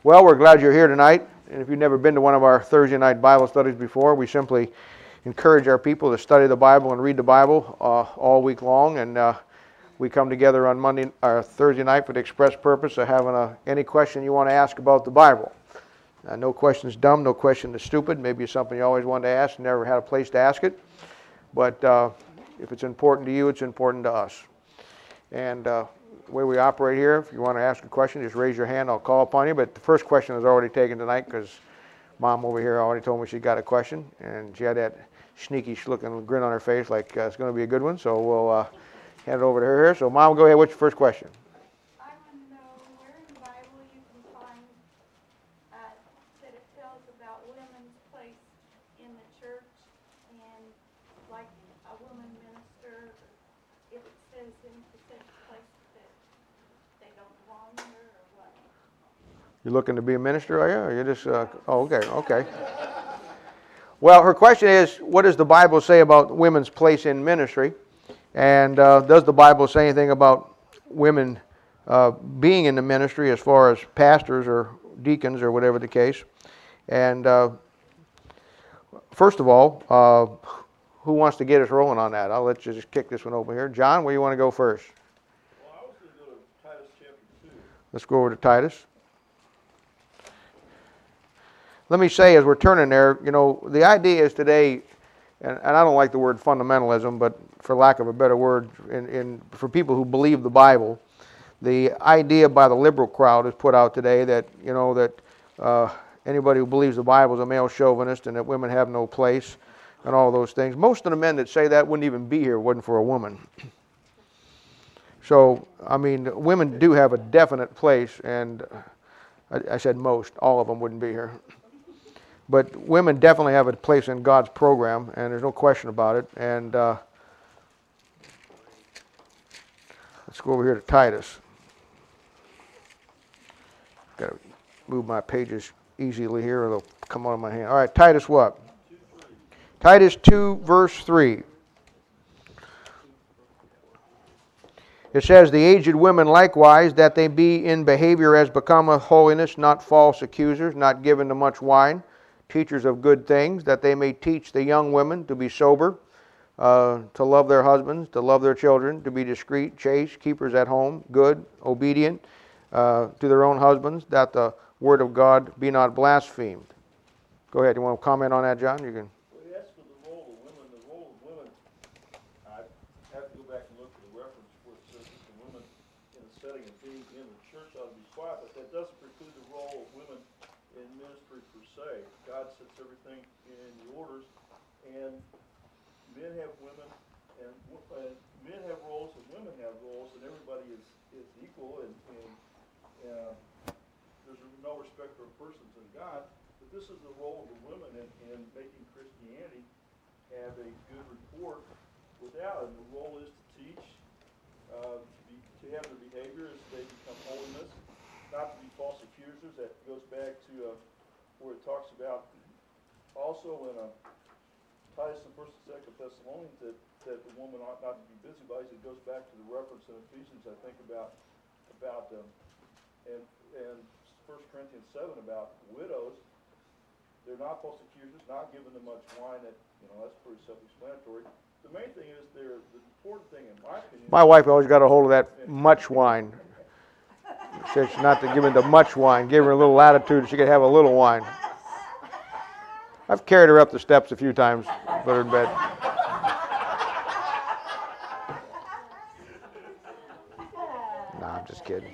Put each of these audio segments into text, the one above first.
Well, we're glad you're here tonight. And if you've never been to one of our Thursday night Bible studies before, we simply encourage our people to study the Bible and read the Bible all week long. And we come together on Monday or Thursday night for the express purpose of having any question you want to ask about the Bible. No question is dumb, no question is stupid. Maybe it's something you always wanted to ask, never had a place to ask it. But if it's important to you, it's important to us. And the way we operate here, if you want to ask a question, just raise your hand, I'll call upon you. But the first question is already taken tonight because Mom over here already told me she got a question. And she had that sneaky looking grin on her face like it's going to be a good one. So we'll hand it over to her here. So Mom, go ahead. What's your first question? I want to know where in the Bible you can find that it tells about women's place in the church and like a woman minister, if it says in such a place that they don't belong there or what? You looking to be a minister, are you? Or you just, okay. Well, her question is, what does the Bible say about women's place in ministry? And does the Bible say anything about women being in the ministry as far as pastors or deacons or whatever the case? And first of all, who wants to get us rolling on that? I'll let you just kick this one over here. John, where do you want to go first? Well, I was going to go to Titus chapter 2. Let's go over to Titus. Let me say, as we're turning there, you know, the idea is today, and I don't like the word fundamentalism, but for lack of a better word, for people who believe the Bible, the idea by the liberal crowd is put out today that, you know, that anybody who believes the Bible is a male chauvinist and that women have no place and all those things. Most of the men that say that wouldn't even be here if it wasn't for a woman. So, I mean, women do have a definite place, and I said most, all of them wouldn't be here. But women definitely have a place in God's program, and there's no question about it. And let's go over here to Titus. Got to move my pages easily here, or they'll come out of my hand. All right, Titus what? Titus 2, verse 3. It says, "The aged women likewise, that they be in behavior as becometh holiness, not false accusers, not given to much wine, teachers of good things, that they may teach the young women to be sober, to love their husbands, to love their children, to be discreet, chaste, keepers at home, good, obedient to their own husbands, that the word of God be not blasphemed." Go ahead. You want to comment on that, John? You can. Well, he asked for the role of women. The role of women, I have to go back and look at the reference where it says that the women in the setting of being in the church ought to be quiet, but that doesn't preclude the role of women in ministry per se. God sets everything in the orders, and men have women, and men have roles, and women have roles, and everybody is equal, and there's no respect for persons in God. But this is the role of the women in making Christianity have a good report without, and the role is to teach, to have their behavior as they become holiness, not to be false accusers. That goes back to where it talks about also in Titus and 1st and 2nd Thessalonians that the woman ought not to be busybodies. It goes back to the reference in Ephesians, I think, about and 1 Corinthians 7 about widows. They're not false accusers, not given to much wine. That, you know, that's pretty self-explanatory. The main thing is the important thing, in my opinion. My wife always got a hold of that much wine. Says not to give her the much wine. Give her a little latitude. She could have a little wine. I've carried her up the steps a few times, put her in bed. No, I'm just kidding.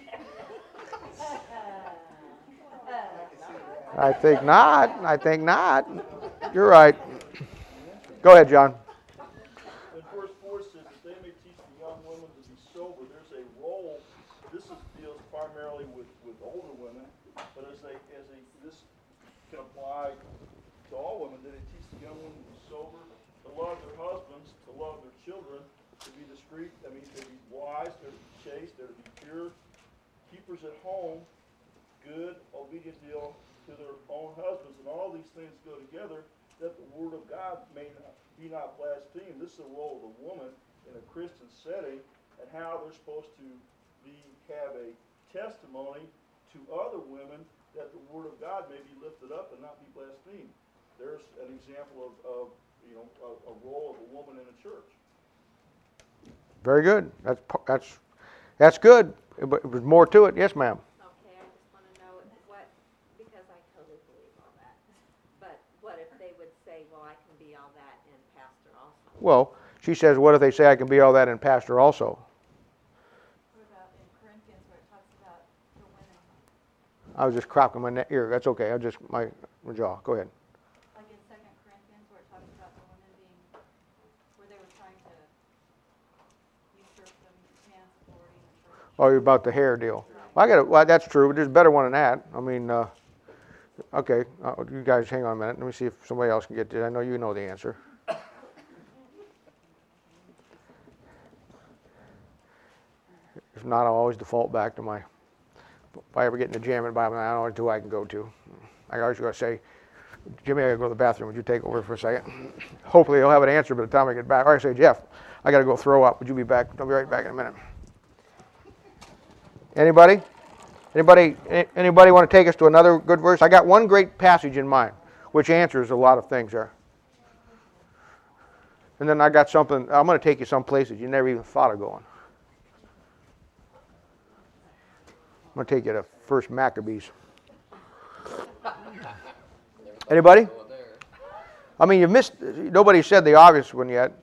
I think not. You're right. Go ahead, John. In verse 4 says that they may teach the young women to be sober. There's a role. This deals primarily with older women, but this can apply to all women. That they teach the young women to be sober, to love their husbands, to love their children, to be discreet. That means to be wise, they're to be chaste, they're to be pure, keepers at home, good, obedient to their own husbands, and all these things go together, that the word of God may be not blasphemed. This is the role of the woman in a Christian setting, and how they're supposed to have a testimony to other women that the there's an example of you know, a role of a woman in a church. Very good. That's good. But there's more to it. Yes, ma'am. Okay, I just want to know what, because I totally believe all that. But what if they would say, well, I can be all that and pastor also? Well, she says, what if they say I can be all that and pastor also? What about in Corinthians where it talks about the women? I was just cracking my ear. That's okay. I just, my jaw. Go ahead. Like in 2 Corinthians where it talks about the women being, where they were trying to usurp the man's authority in the church. Oh, you're about the hair deal. Well, that's true. There's a better one than that. I mean, okay. You guys hang on a minute. Let me see if somebody else can get this. I know you know the answer. If not, I'll always default back to my, if I ever get in a jam in the Bible, I don't know who I can go to. I always got to say, Jimmy, I got to go to the bathroom. Would you take over for a second? Hopefully he'll have an answer by the time I get back. Or I say, Jeff, I got to go throw up. Would you be back? I'll be right back in a minute. Anybody? Anybody want to take us to another good verse? I got one great passage in mind, which answers a lot of things there. And then I got something, I'm going to take you some places you never even thought of going. I'm going to take you to 1 Maccabees. Anybody? I mean, you missed, nobody said the obvious one yet.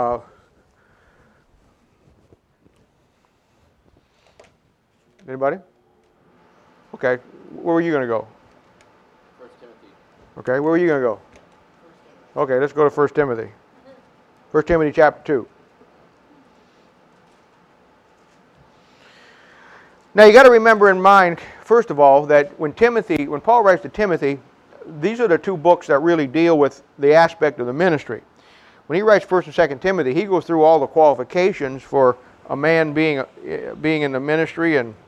Anybody? Okay, where were you going to go? 1 Timothy. Okay, where were you going to go? Okay, let's go to 1 Timothy. 1 Timothy chapter 2. Now you got to remember in mind, first of all, that when Paul writes to Timothy, these are the two books that really deal with the aspect of the ministry. When he writes 1 and 2 Timothy, he goes through all the qualifications for a man being in the ministry and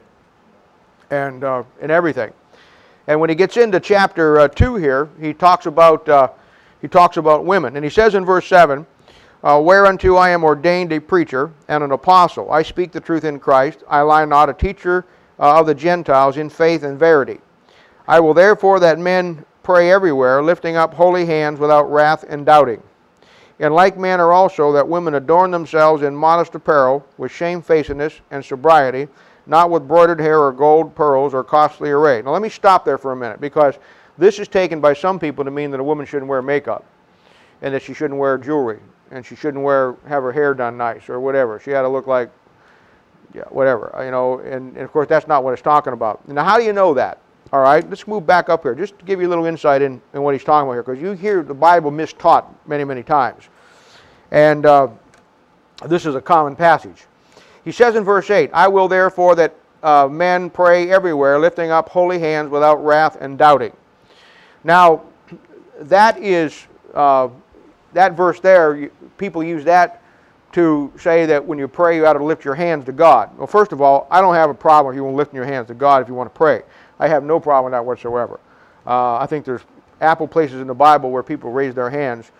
everything. And when he gets into chapter 2 here, he talks about women, and he says in verse 7, whereunto I am ordained a preacher and an apostle. I speak the truth in Christ. I lie not, a teacher of the Gentiles in faith and verity. I will therefore that men pray everywhere, lifting up holy hands without wrath and doubting. In like manner also that women adorn themselves in modest apparel, with shamefacedness and sobriety, not with broidered hair or gold, pearls, or costly array. Now let me stop there for a minute, because this is taken by some people to mean that a woman shouldn't wear makeup, and that she shouldn't wear jewelry, and she shouldn't have her hair done nice, or whatever. She had to look like, whatever, and of course that's not what it's talking about. Now how do you know that? All right, let's move back up here, just to give you a little insight in what he's talking about here, because you hear the Bible mistaught many, many times. And this is a common passage. He says in verse 8, I will therefore that men pray everywhere, lifting up holy hands without wrath and doubting. Now, that is, that verse there, people use that to say that when you pray, you ought to lift your hands to God. Well, first of all, I don't have a problem if you want to lift your hands to God if you want to pray. I have no problem with that whatsoever. I think there's ample places in the Bible where people raise their hands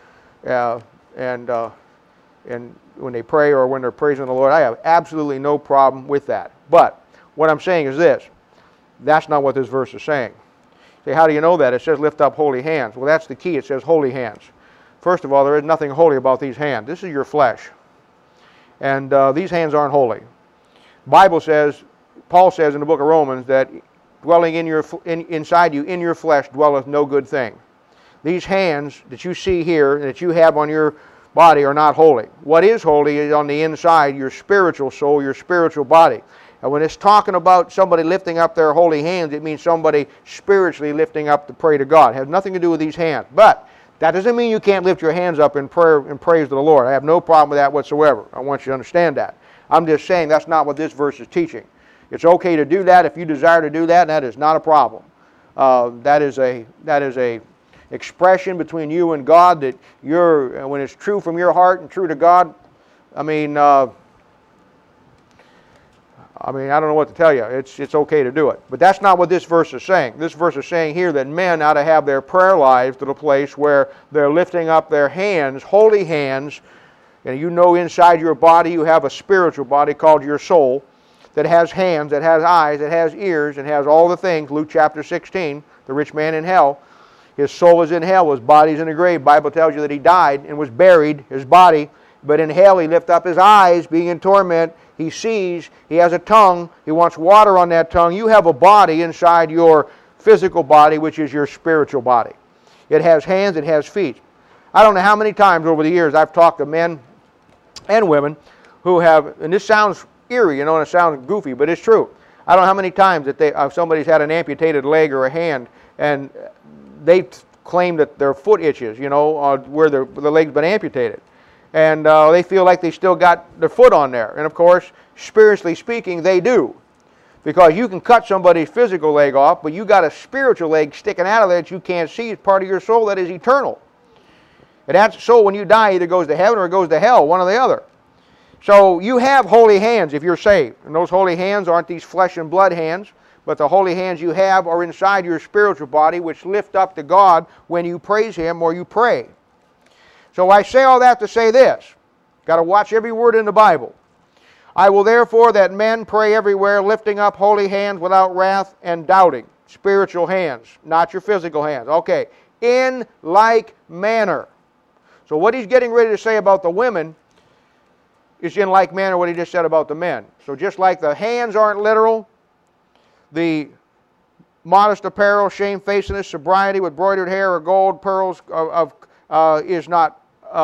and when they pray or when they're praising the Lord. I have absolutely no problem with that. But what I'm saying is this. That's not what this verse is saying. Say, how do you know that? It says lift up holy hands. Well, that's the key. It says holy hands. First of all, there is nothing holy about these hands. This is your flesh. And these hands aren't holy. Bible says, Paul says in the book of Romans that dwelling inside you, in your flesh, dwelleth no good thing. These hands that you see here, that you have on your body, are not holy. What is holy is on the inside, your spiritual soul, your spiritual body. And when it's talking about somebody lifting up their holy hands, it means somebody spiritually lifting up to pray to God. It has nothing to do with these hands. But that doesn't mean you can't lift your hands up in prayer and praise to the Lord. I have no problem with that whatsoever. I want you to understand that. I'm just saying that's not what this verse is teaching. It's okay to do that if you desire to do that, and that is not a problem. That is a expression between you and God that when it's true from your heart and true to God. I don't know what to tell you. It's okay to do it. But that's not what this verse is saying. This verse is saying here that men ought to have their prayer lives to the place where they're lifting up their hands, holy hands, and you know inside your body you have a spiritual body called your soul that has hands, that has eyes, that has ears, and has all the things. Luke chapter 16, the rich man in hell. His soul is in hell. His body is in the grave. Bible tells you that he died and was buried, his body. But in hell he lifted up his eyes, being in torment. He sees. He has a tongue. He wants water on that tongue. You have a body inside your physical body, which is your spiritual body. It has hands. It has feet. I don't know how many times over the years I've talked to men and women who have, and this sounds eerie, and it sounds goofy, but it's true. I don't know how many times that somebody's had an amputated leg or a hand, and they claim that their foot itches, where the leg's been amputated. And they feel like they still got their foot on there. And of course, spiritually speaking, they do. Because you can cut somebody's physical leg off, but you got a spiritual leg sticking out of there that you can't see. It's part of your soul that is eternal. And that soul, when you die, either goes to heaven or it goes to hell, one or the other. So you have holy hands if you're saved. And those holy hands aren't these flesh and blood hands, but the holy hands you have are inside your spiritual body, which lift up to God when you praise Him or you pray. So I say all that to say this. Got to watch every word in the Bible. I will therefore that men pray everywhere, lifting up holy hands without wrath and doubting. Spiritual hands, not your physical hands. Okay. In like manner. So what he's getting ready to say about the women is in like manner what he just said about the men. So just like the hands aren't literal, the modest apparel, shamefacedness, sobriety with broidered hair or gold, pearls is not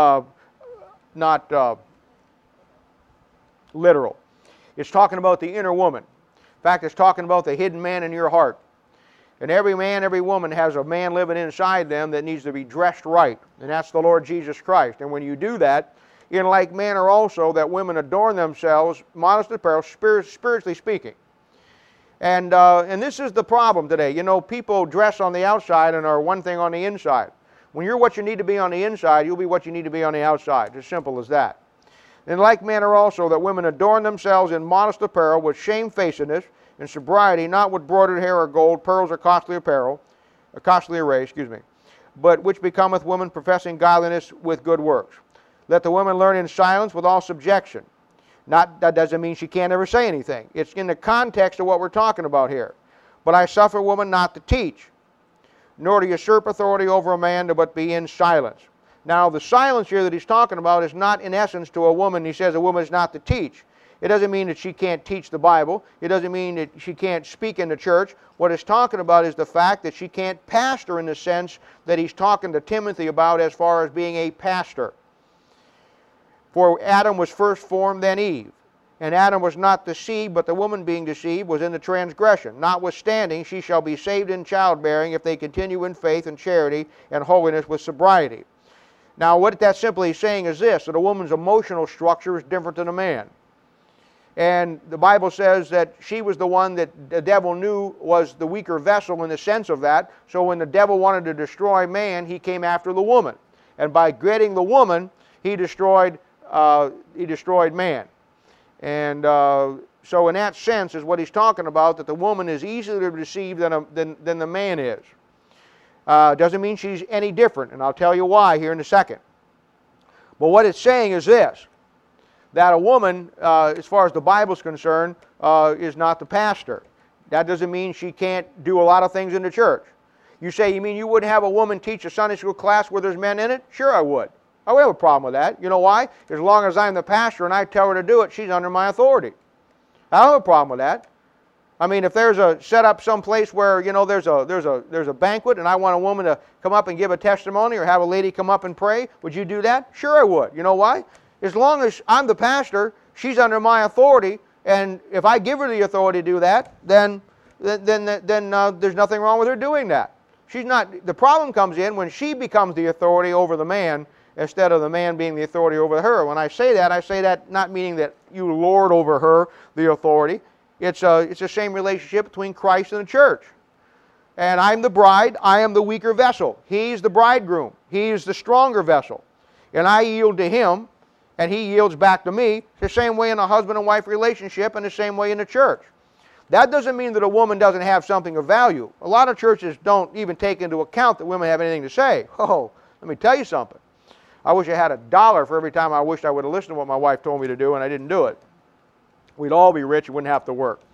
literal. It's talking about the inner woman. In fact, it's talking about the hidden man in your heart. And every man, every woman has a man living inside them that needs to be dressed right. And that's the Lord Jesus Christ. And when you do that, in like manner also that women adorn themselves, modest apparel, spiritually speaking. And this is the problem today. People dress on the outside and are one thing on the inside. When you're what you need to be on the inside, you'll be what you need to be on the outside. As simple as that. In like manner also that women adorn themselves in modest apparel with shamefacedness and sobriety, not with broidered hair or gold, pearls or costly apparel, or costly array, but which becometh women professing godliness with good works. Let the women learn in silence with all subjection. That doesn't mean she can't ever say anything. It's in the context of what we're talking about here. But I suffer woman not to teach, nor to usurp authority over a man, but be in silence. Now, the silence here that he's talking about is not in essence to a woman. He says a woman is not to teach. It doesn't mean that she can't teach the Bible. It doesn't mean that she can't speak in the church. What it's talking about is the fact that she can't pastor in the sense that he's talking to Timothy about as far as being a pastor. For Adam was first formed, then Eve. And Adam was not deceived, but the woman being deceived was in the transgression. Notwithstanding, she shall be saved in childbearing if they continue in faith and charity and holiness with sobriety. Now, what that's simply saying is this, that a woman's emotional structure is different than a man. And the Bible says that she was the one that the devil knew was the weaker vessel in the sense of that. So when the devil wanted to destroy man, he came after the woman. And by getting the woman, he destroyed man. And so in that sense is what he's talking about, that the woman is easier to deceive than the man is. Doesn't mean she's any different, and I'll tell you why here in a second. But what it's saying is this, that a woman, as far as the Bible's concerned, is not the pastor. That doesn't mean she can't do a lot of things in the church. You say, you mean you wouldn't have a woman teach a Sunday school class where there's men in it? Sure I would. I would have a problem with that. You know why? As long as I'm the pastor and I tell her to do it, she's under my authority. I don't have a problem with that. I mean, if there's a set up someplace where, there's a banquet and I want a woman to come up and give a testimony or have a lady come up and pray, would you do that? Sure I would. You know why? As long as I'm the pastor, she's under my authority, and if I give her the authority to do that, then there's nothing wrong with her doing that. She's not. The problem comes in when she becomes the authority over the man instead of the man being the authority over her. When I say that not meaning that you lord over her the authority. It's the same relationship between Christ and the church. And I'm the bride, I am the weaker vessel. He's the bridegroom. He's the stronger vessel. And I yield to him, and he yields back to me. It's the same way in a husband and wife relationship, and the same way in the church. That doesn't mean that a woman doesn't have something of value. A lot of churches don't even take into account that women have anything to say. Oh, let me tell you something. I wish I had $1 for every time I wished I would have listened to what my wife told me to do and I didn't do it. We'd all be rich and wouldn't have to work.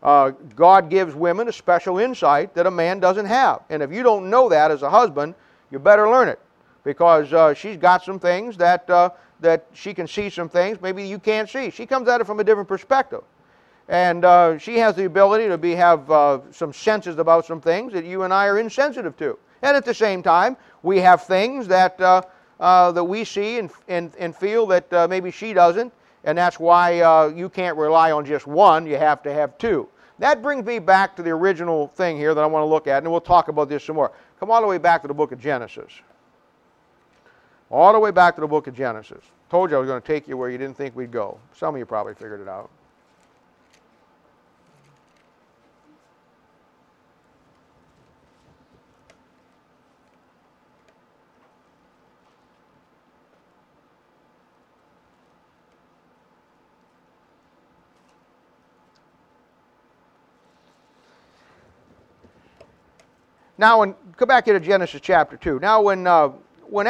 God gives women a special insight that a man doesn't have. And if you don't know that as a husband, you better learn it. Because she's got some things that she can see some things maybe you can't see. She comes at it from a different perspective. And she has the ability to have some senses about some things that you and I are insensitive to. And at the same time, we have things that we see and feel that maybe she doesn't. And that's why you can't rely on just one. You have to have two. That brings me back to the original thing here that I want to look at. And we'll talk about this some more. Come all the way back to the book of Genesis. All the way back to the book of Genesis. Told you I was going to take you where you didn't think we'd go. Some of you probably figured it out. Now, go back to Genesis chapter 2. Now, when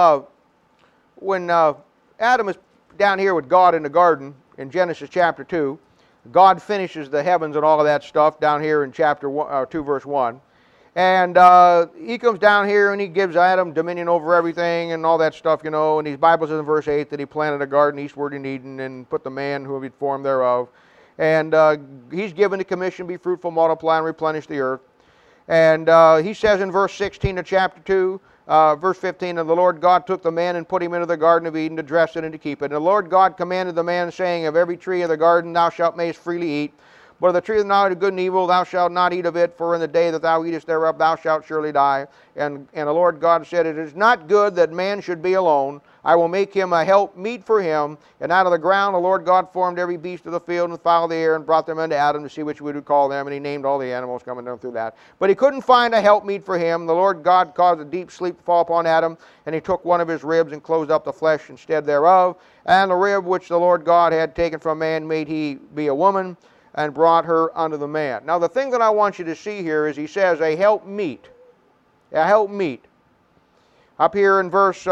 Adam is down here with God in the garden in Genesis chapter 2, God finishes the heavens and all of that stuff down here in chapter 2, verse 1. And he comes down here and he gives Adam dominion over everything and all that stuff, you know. And the Bible says in verse 8 that he planted a garden eastward in Eden and put the man whom he'd formed thereof. And he's given the commission, be fruitful, multiply, and replenish the earth. And he says in verse 16 of chapter 2, verse 15, and the Lord God took the man and put him into the garden of Eden to dress it and to keep it. And the Lord God commanded the man, saying, of every tree of the garden thou shalt mayest freely eat, but of the tree of the knowledge of good and evil thou shalt not eat of it, for in the day that thou eatest thereof thou shalt surely die. And the Lord God said, it is not good that man should be alone. I will make him a help meet for him. And out of the ground the Lord God formed every beast of the field and the fowl of the air, and brought them unto Adam to see which we would call them. And he named all the animals coming down through that. But he couldn't find a help meet for him. The Lord God caused a deep sleep to fall upon Adam, and he took one of his ribs and closed up the flesh instead thereof. And the rib which the Lord God had taken from man made he be a woman, and brought her unto the man. Now the thing that I want you to see here is he says a help meet. A help meet. Up here in verse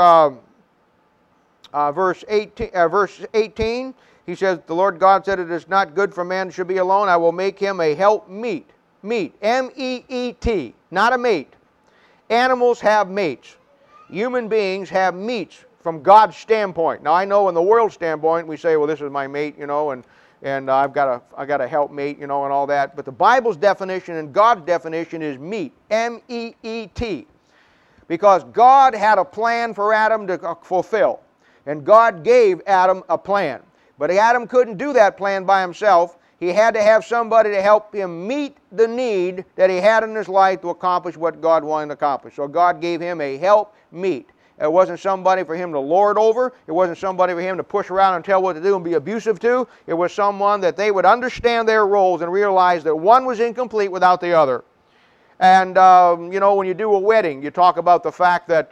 18, he says, the Lord God said, it is not good for man should be alone. I will make him a help meet. Meet. M-E-E-T. Not a mate. Animals have mates. Human beings have meets from God's standpoint. Now I know in the world's standpoint we say, well, this is my mate, you know, and I've got a helpmate, you know, and all that. But the Bible's definition and God's definition is meet, M-E-E-T. Because God had a plan for Adam to fulfill. And God gave Adam a plan. But Adam couldn't do that plan by himself. He had to have somebody to help him meet the need that he had in his life to accomplish what God wanted to accomplish. So God gave him a helpmeet. It wasn't somebody for him to lord over. It wasn't somebody for him to push around and tell what to do and be abusive to. It was someone that they would understand their roles and realize that one was incomplete without the other. And, you know, when you do a wedding, you talk about the fact that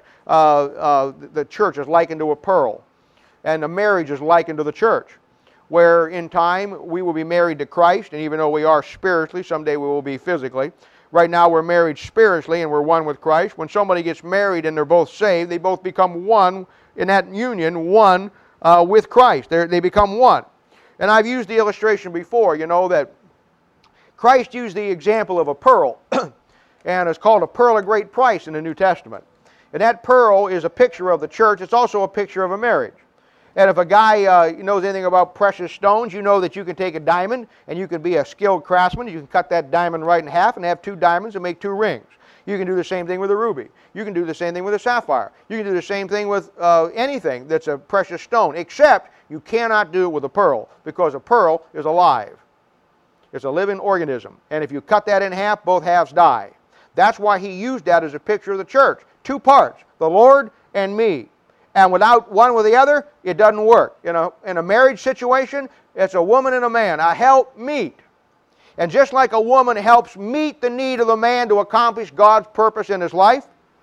the church is likened to a pearl. And the marriage is likened to the church. Where in time we will be married to Christ. And even though we are spiritually, someday we will be physically. Right now we're married spiritually and we're one with Christ. When somebody gets married and they're both saved, they both become one in that union, one with Christ. They become one. And I've used the illustration before, you know, that Christ used the example of a pearl. And it's called a pearl of great price in the New Testament. And that pearl is a picture of the church. It's also a picture of a marriage. And if a guy knows anything about precious stones, you know that you can take a diamond and you can be a skilled craftsman. You can cut that diamond right in half and have two diamonds and make two rings. You can do the same thing with a ruby. You can do the same thing with a sapphire. You can do the same thing with anything that's a precious stone, except you cannot do it with a pearl, because a pearl is alive. It's a living organism. And if you cut that in half, both halves die. That's why he used that as a picture of the church. Two parts, the Lord and me. And without one with the other, it doesn't work. You know, in a marriage situation, it's a woman and a man, a helpmeet. And just like a woman helps meet the need of the man to accomplish God's purpose in his life,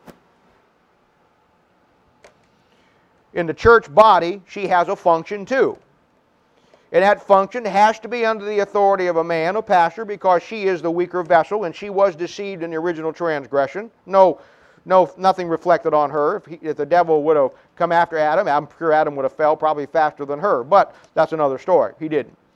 in the church body, she has a function too. And that function has to be under the authority of a man, a pastor, because she is the weaker vessel, and she was deceived in the original transgression. Nothing reflected on her. If the devil would have come after Adam, I'm sure Adam would have fell probably faster than her. But that's another story. He didn't.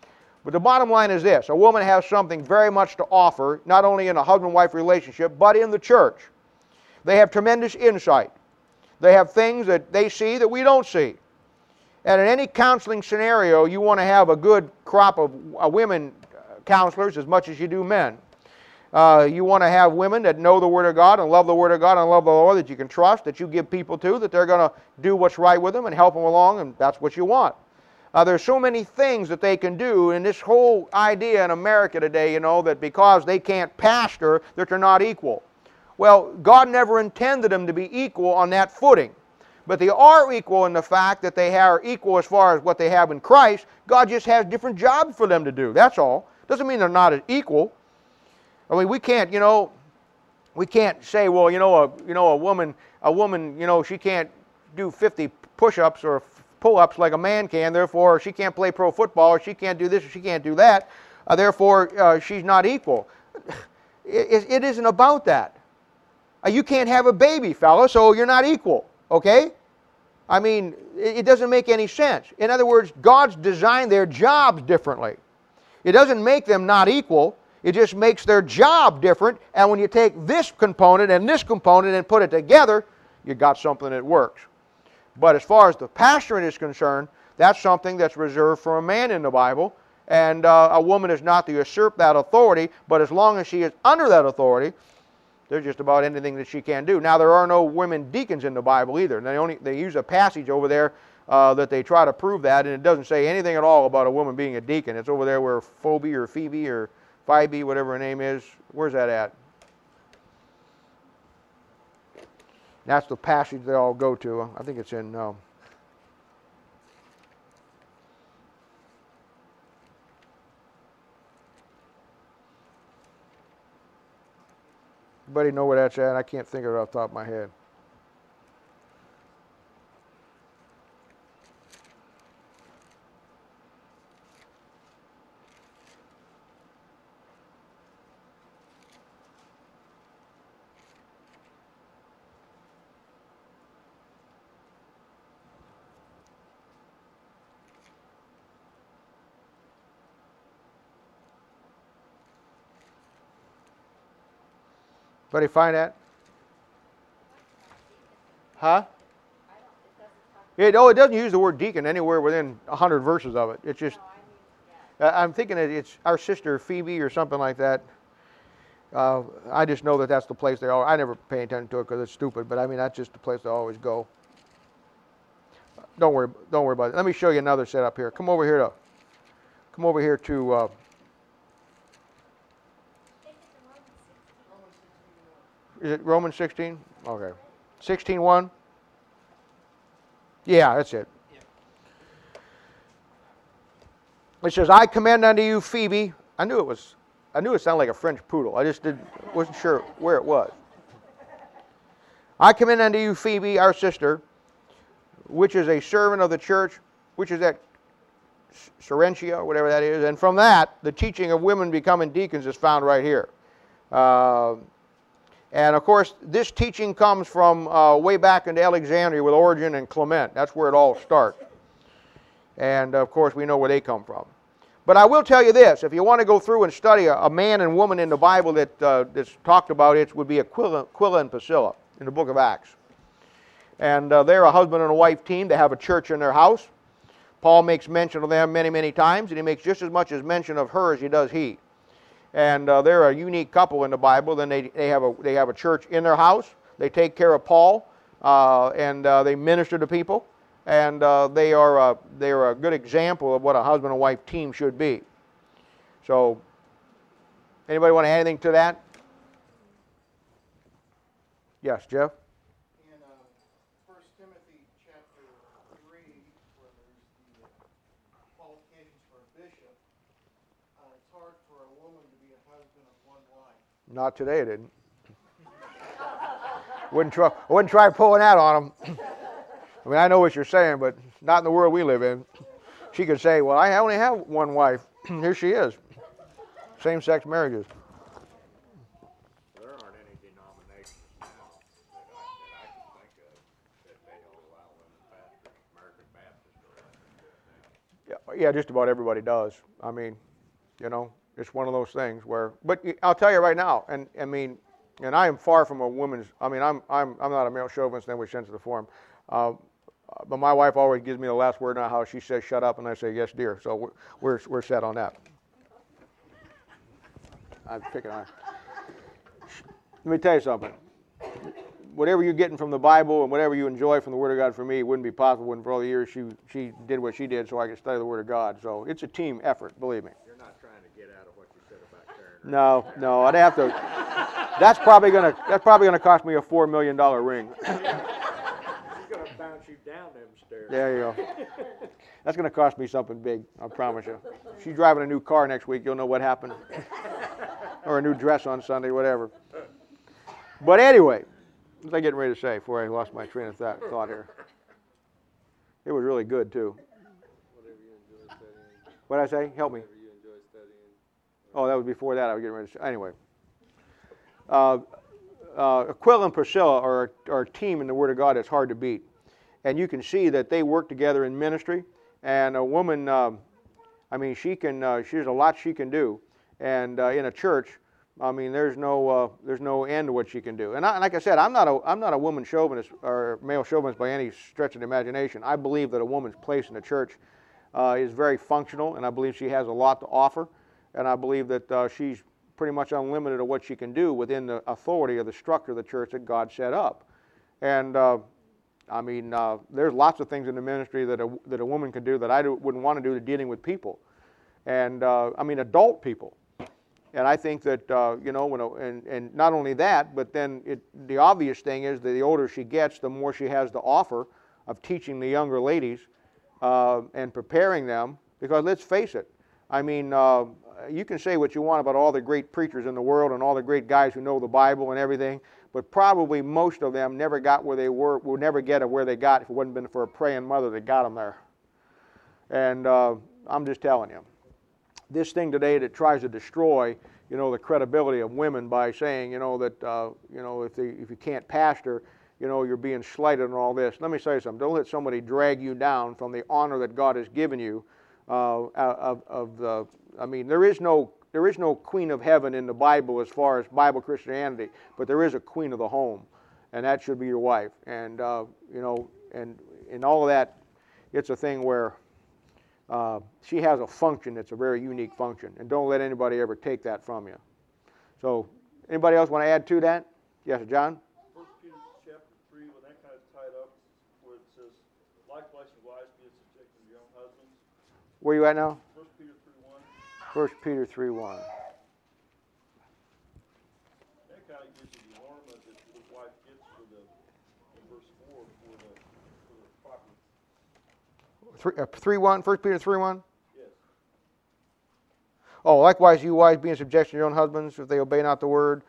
But the bottom line is this: a woman has something very much to offer, not only in a husband-wife relationship, but in the church. They have tremendous insight. They have things that they see that we don't see. And in any counseling scenario, you want to have a good crop of women counselors as much as you do men. You want to have women that know the Word of God and love the Word of God and love the Lord, that you can trust, that you give people to, that they're going to do what's right with them and help them along, and that's what you want. There's so many things that they can do, and this whole idea in America today, you know, that because they can't pastor, that they're not equal. Well, God never intended them to be equal on that footing. But they are equal in the fact that they are equal as far as what they have in Christ. God just has different jobs for them to do. That's all. Doesn't mean they're not equal. I mean, we can't, you know, we can't say, well, a woman, you know, she can't do 50 push-ups or pull-ups like a man can. Therefore, she can't play pro football, or she can't do this, or she can't do that. Therefore, she's not equal. It isn't about that. You can't have a baby, fella, so you're not equal. Okay? I mean, it doesn't make any sense. In other words, God's designed their jobs differently. It doesn't make them not equal. It just makes their job different. And when you take this component and put it together, you got something that works. But as far as the pastoring is concerned, that's something that's reserved for a man in the Bible. And a woman is not to usurp that authority, but as long as she is under that authority, there's just about anything that she can do. Now, there are no women deacons in the Bible either. They use a passage over there that they try to prove that, and it doesn't say anything at all about a woman being a deacon. It's over there where Phoebe or Phoebe or Phoebe, whatever her name is. Where's that at? That's the passage they all go to. I think it's in... Anybody know where that's at? I can't think of it off the top of my head. Anybody find that? Huh? It doesn't use the word deacon anywhere within 100 verses of it. It's just, I'm thinking that it's our sister Phoebe or something like that. I just know that that's the place they all, I never pay attention to it because it's stupid, but I mean, that's just the place they always go. Don't worry about it. Let me show you another setup here. Come over here to is it Romans 16? Okay. 16:1? Yeah, that's it. It says, I commend unto you Phoebe. I knew it sounded like a French poodle. I just wasn't sure where it was. I commend unto you Phoebe, our sister, which is a servant of the church, which is at Serentia, or whatever that is. And from that, the teaching of women becoming deacons is found right here. And of course, this teaching comes from way back into Alexandria with Origen and Clement. That's where it all starts. And of course, we know where they come from. But I will tell you this: if you want to go through and study a man and woman in the Bible that's talked about, it would be Aquila and Priscilla in the book of Acts. And they're a husband and a wife team. They have a church in their house. Paul makes mention of them many, many times, and he makes just as much as mention of her as he does he. And they're a unique couple in the Bible. Then they have a church in their house. They take care of Paul, and they minister to people. And they are a good example of what a husband and wife team should be. So, anybody want to add anything to that? Yes, Jeff? In 1 Timothy chapter 3, where there's the qualifications for a bishop, it's hard for a woman to be a husband of one wife. Not today, it didn't. Wouldn't try pulling that on them. I mean, I know what you're saying, but not in the world we live in. She could say, well, I only have one wife. Here she is. Same-sex marriages. There aren't any denominations now that I can think of that they don't allow women pastors. American Baptist or anything. Yeah, just about everybody does. I mean, You know, it's one of those things where, but I'll tell you right now, and I mean, and I am far from a woman's, I mean, I'm not a male chauvinist in every sense of the form. But my wife always gives me the last word on how she says shut up, and I say yes, dear. So we're set on that. I'm picking on. Let me tell you something. Whatever you're getting from the Bible and whatever you enjoy from the Word of God, for me, it wouldn't be possible when for all the years she did what she did so I could study the Word of God. So it's a team effort, believe me. You're not trying to get out of what you said about Karen. No, I'd have to. That's probably gonna cost me a $4 million ring. She's gonna bounce you down them stairs. There you go. That's gonna cost me something big, I promise you. She's driving a new car next week. You'll know what happened, or a new dress on Sunday, whatever. But anyway. What was I getting ready to say before I lost my train of thought here? It was really good, too. Whatever you enjoy studying. What did I say? Help me. Whatever you enjoy studying. Oh, that was before that. I was getting ready to say. Anyway. Aquila and Priscilla are a team in the Word of God that's hard to beat. And you can see that they work together in ministry. And a woman, I mean, she's a lot she can do. And in a church, I mean, there's no end to what she can do. And like I said, I'm not a woman chauvinist or male chauvinist by any stretch of the imagination. I believe that a woman's place in the church is very functional, and I believe she has a lot to offer. And I believe that she's pretty much unlimited of what she can do within the authority of the structure of the church that God set up. And I mean, there's lots of things in the ministry that a woman can do that I wouldn't want to do, dealing with people, and I mean adult people. And I think that, you know, and not only that, but then the obvious thing is that the older she gets, the more she has to offer of teaching the younger ladies and preparing them. Because let's face it, I mean, you can say what you want about all the great preachers in the world and all the great guys who know the Bible and everything, but probably most of them never got where they were, will never get where they got if it wasn't been for a praying mother that got them there. And I'm just telling you. This thing today that tries to destroy, you know, the credibility of women by saying, you know, that, you know, if you can't pastor, you know, you're being slighted and all this. Let me say something. Don't let somebody drag you down from the honor that God has given you. I mean, there is no queen of heaven in the Bible as far as Bible Christianity, but there is a queen of the home, and that should be your wife. And you know, and in all of that, it's a thing where. She has a function that's a very unique function, and don't let anybody ever take that from you. So, anybody else want to add to that? Yes, John? 1 Peter chapter 3, when that kind of tied up, where it says, likewise, you wives, be subject to your own husbands. Where are you at now? 1 Peter 3:1. 1 Peter 3:1. That kind of gives you the ornament that the wife gets for the, in verse 4, for the property. 3:1, 1 Peter 3:1? Yes. Oh, likewise, you wives, be in subjection to your own husbands, if they obey not the word.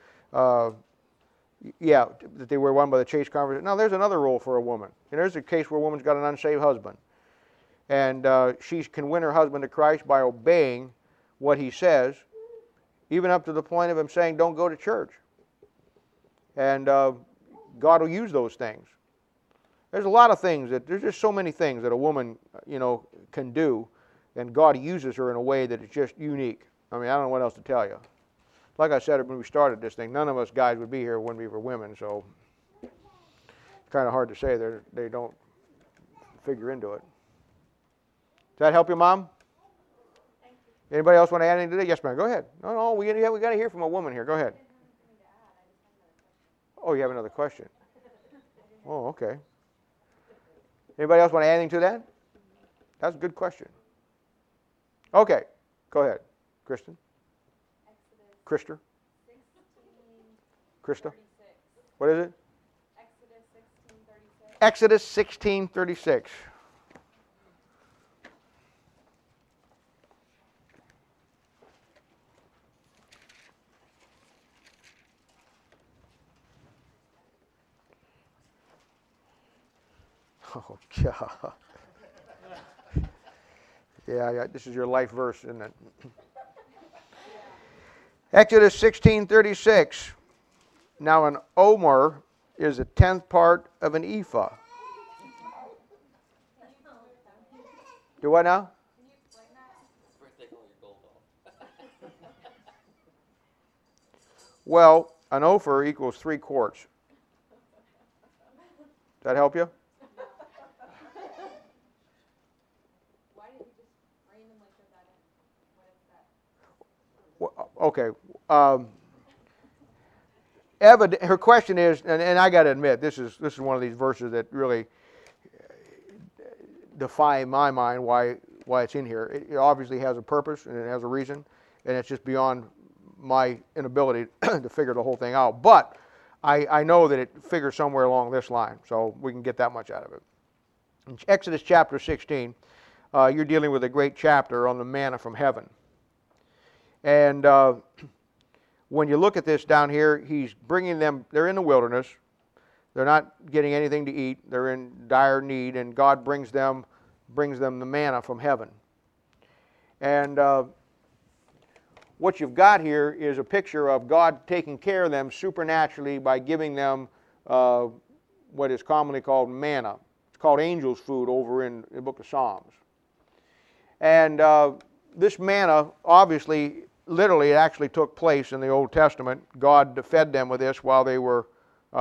Yeah, that they were won by the chaste conversation. Now, there's another role for a woman. And there's a case where a woman's got an unsaved husband. And she can win her husband to Christ by obeying what he says, even up to the point of him saying, don't go to church. And God will use those things. There's a lot of things there's just so many things that a woman, you know, can do, and God uses her in a way that is just unique. I mean, I don't know what else to tell you. Like I said when we started this thing, none of us guys would be here if it wouldn't be for women, so it's kind of hard to say they don't figure into it. Does that help you, Mom? Thank you. Anybody else want to add anything to that? Yes, ma'am. Go ahead. No, we got to hear from a woman here. Go ahead. Oh, you have another question? Oh, okay. Anybody else want to add anything to that? That's a good question. Okay, go ahead, Kristen. Krister. Krista. What is it? Exodus 16:36. Oh, God. Yeah, this is your life verse, isn't it? Exodus 16:36. Now an omer is a 10th part of an ephah. Do what now? It's worth taking all your gold off. Well, an ophir equals 3 quarts. Does that help you? Why did you just randomly put that in? What is that? Well, okay. Her question is, and I got to admit, this is one of these verses that really defy in my mind why it's in here. It obviously has a purpose and it has a reason, and it's just beyond my inability to figure the whole thing out. But I know that it figures somewhere along this line, so we can get that much out of it. In Exodus chapter 16, you're dealing with a great chapter on the manna from heaven. And when you look at this down here, he's bringing them, they're in the wilderness. They're not getting anything to eat. They're in dire need, and God brings them the manna from heaven. And what you've got here is a picture of God taking care of them supernaturally by giving them what is commonly called manna. It's called angel's food over in the book of Psalms. And this manna, obviously, literally, it actually took place in the Old Testament. God fed them with this while they were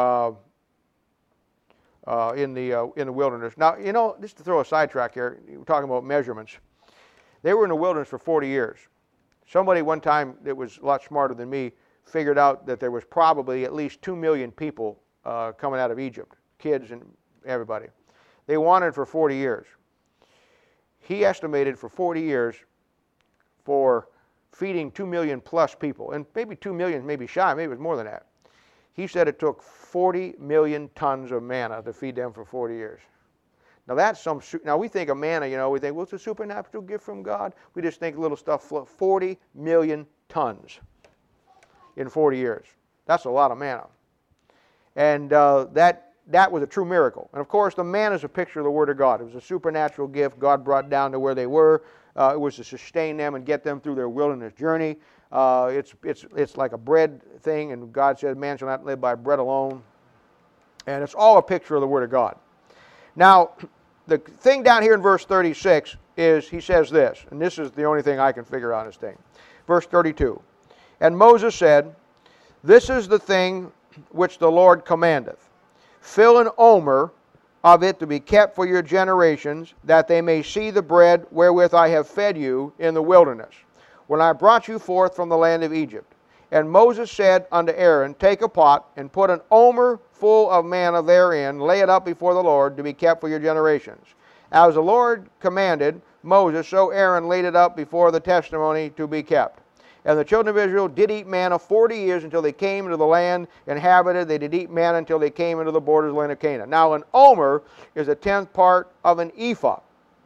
in the wilderness. Now, you know, just to throw a sidetrack here, we're talking about measurements. They were in the wilderness for 40 years. Somebody one time that was a lot smarter than me figured out that there was probably at least 2 million people coming out of Egypt, kids and everybody. They wandered for 40 years. He estimated for 40 years for feeding 2 million plus people, and maybe 2 million, maybe shy, maybe it was more than that. He said it took 40 million tons of manna to feed them for 40 years. Now that's now we think of manna, you know, we think, well, it's a supernatural gift from God. We just think little stuff, 40 million tons in 40 years. That's a lot of manna. And that was a true miracle. And of course, the manna is a picture of the Word of God. It was a supernatural gift God brought down to where they were. It was to sustain them and get them through their wilderness journey. It's like a bread thing, and God said, man shall not live by bread alone. And it's all a picture of the Word of God. Now, the thing down here in verse 36 is, he says this, and this is the only thing I can figure out in this thing. Verse 32, and Moses said, this is the thing which the Lord commandeth. Fill an omer of it to be kept for your generations, that they may see the bread wherewith I have fed you in the wilderness, when I brought you forth from the land of Egypt. And Moses said unto Aaron, take a pot, and put an omer full of manna therein, lay it up before the Lord, to be kept for your generations. As the Lord commanded Moses, so Aaron laid it up before the testimony to be kept. And the children of Israel did eat manna 40 years until they came into the land inhabited. They did eat manna until they came into the borders of the land of Canaan. Now an omer is a 10th part of an ephah.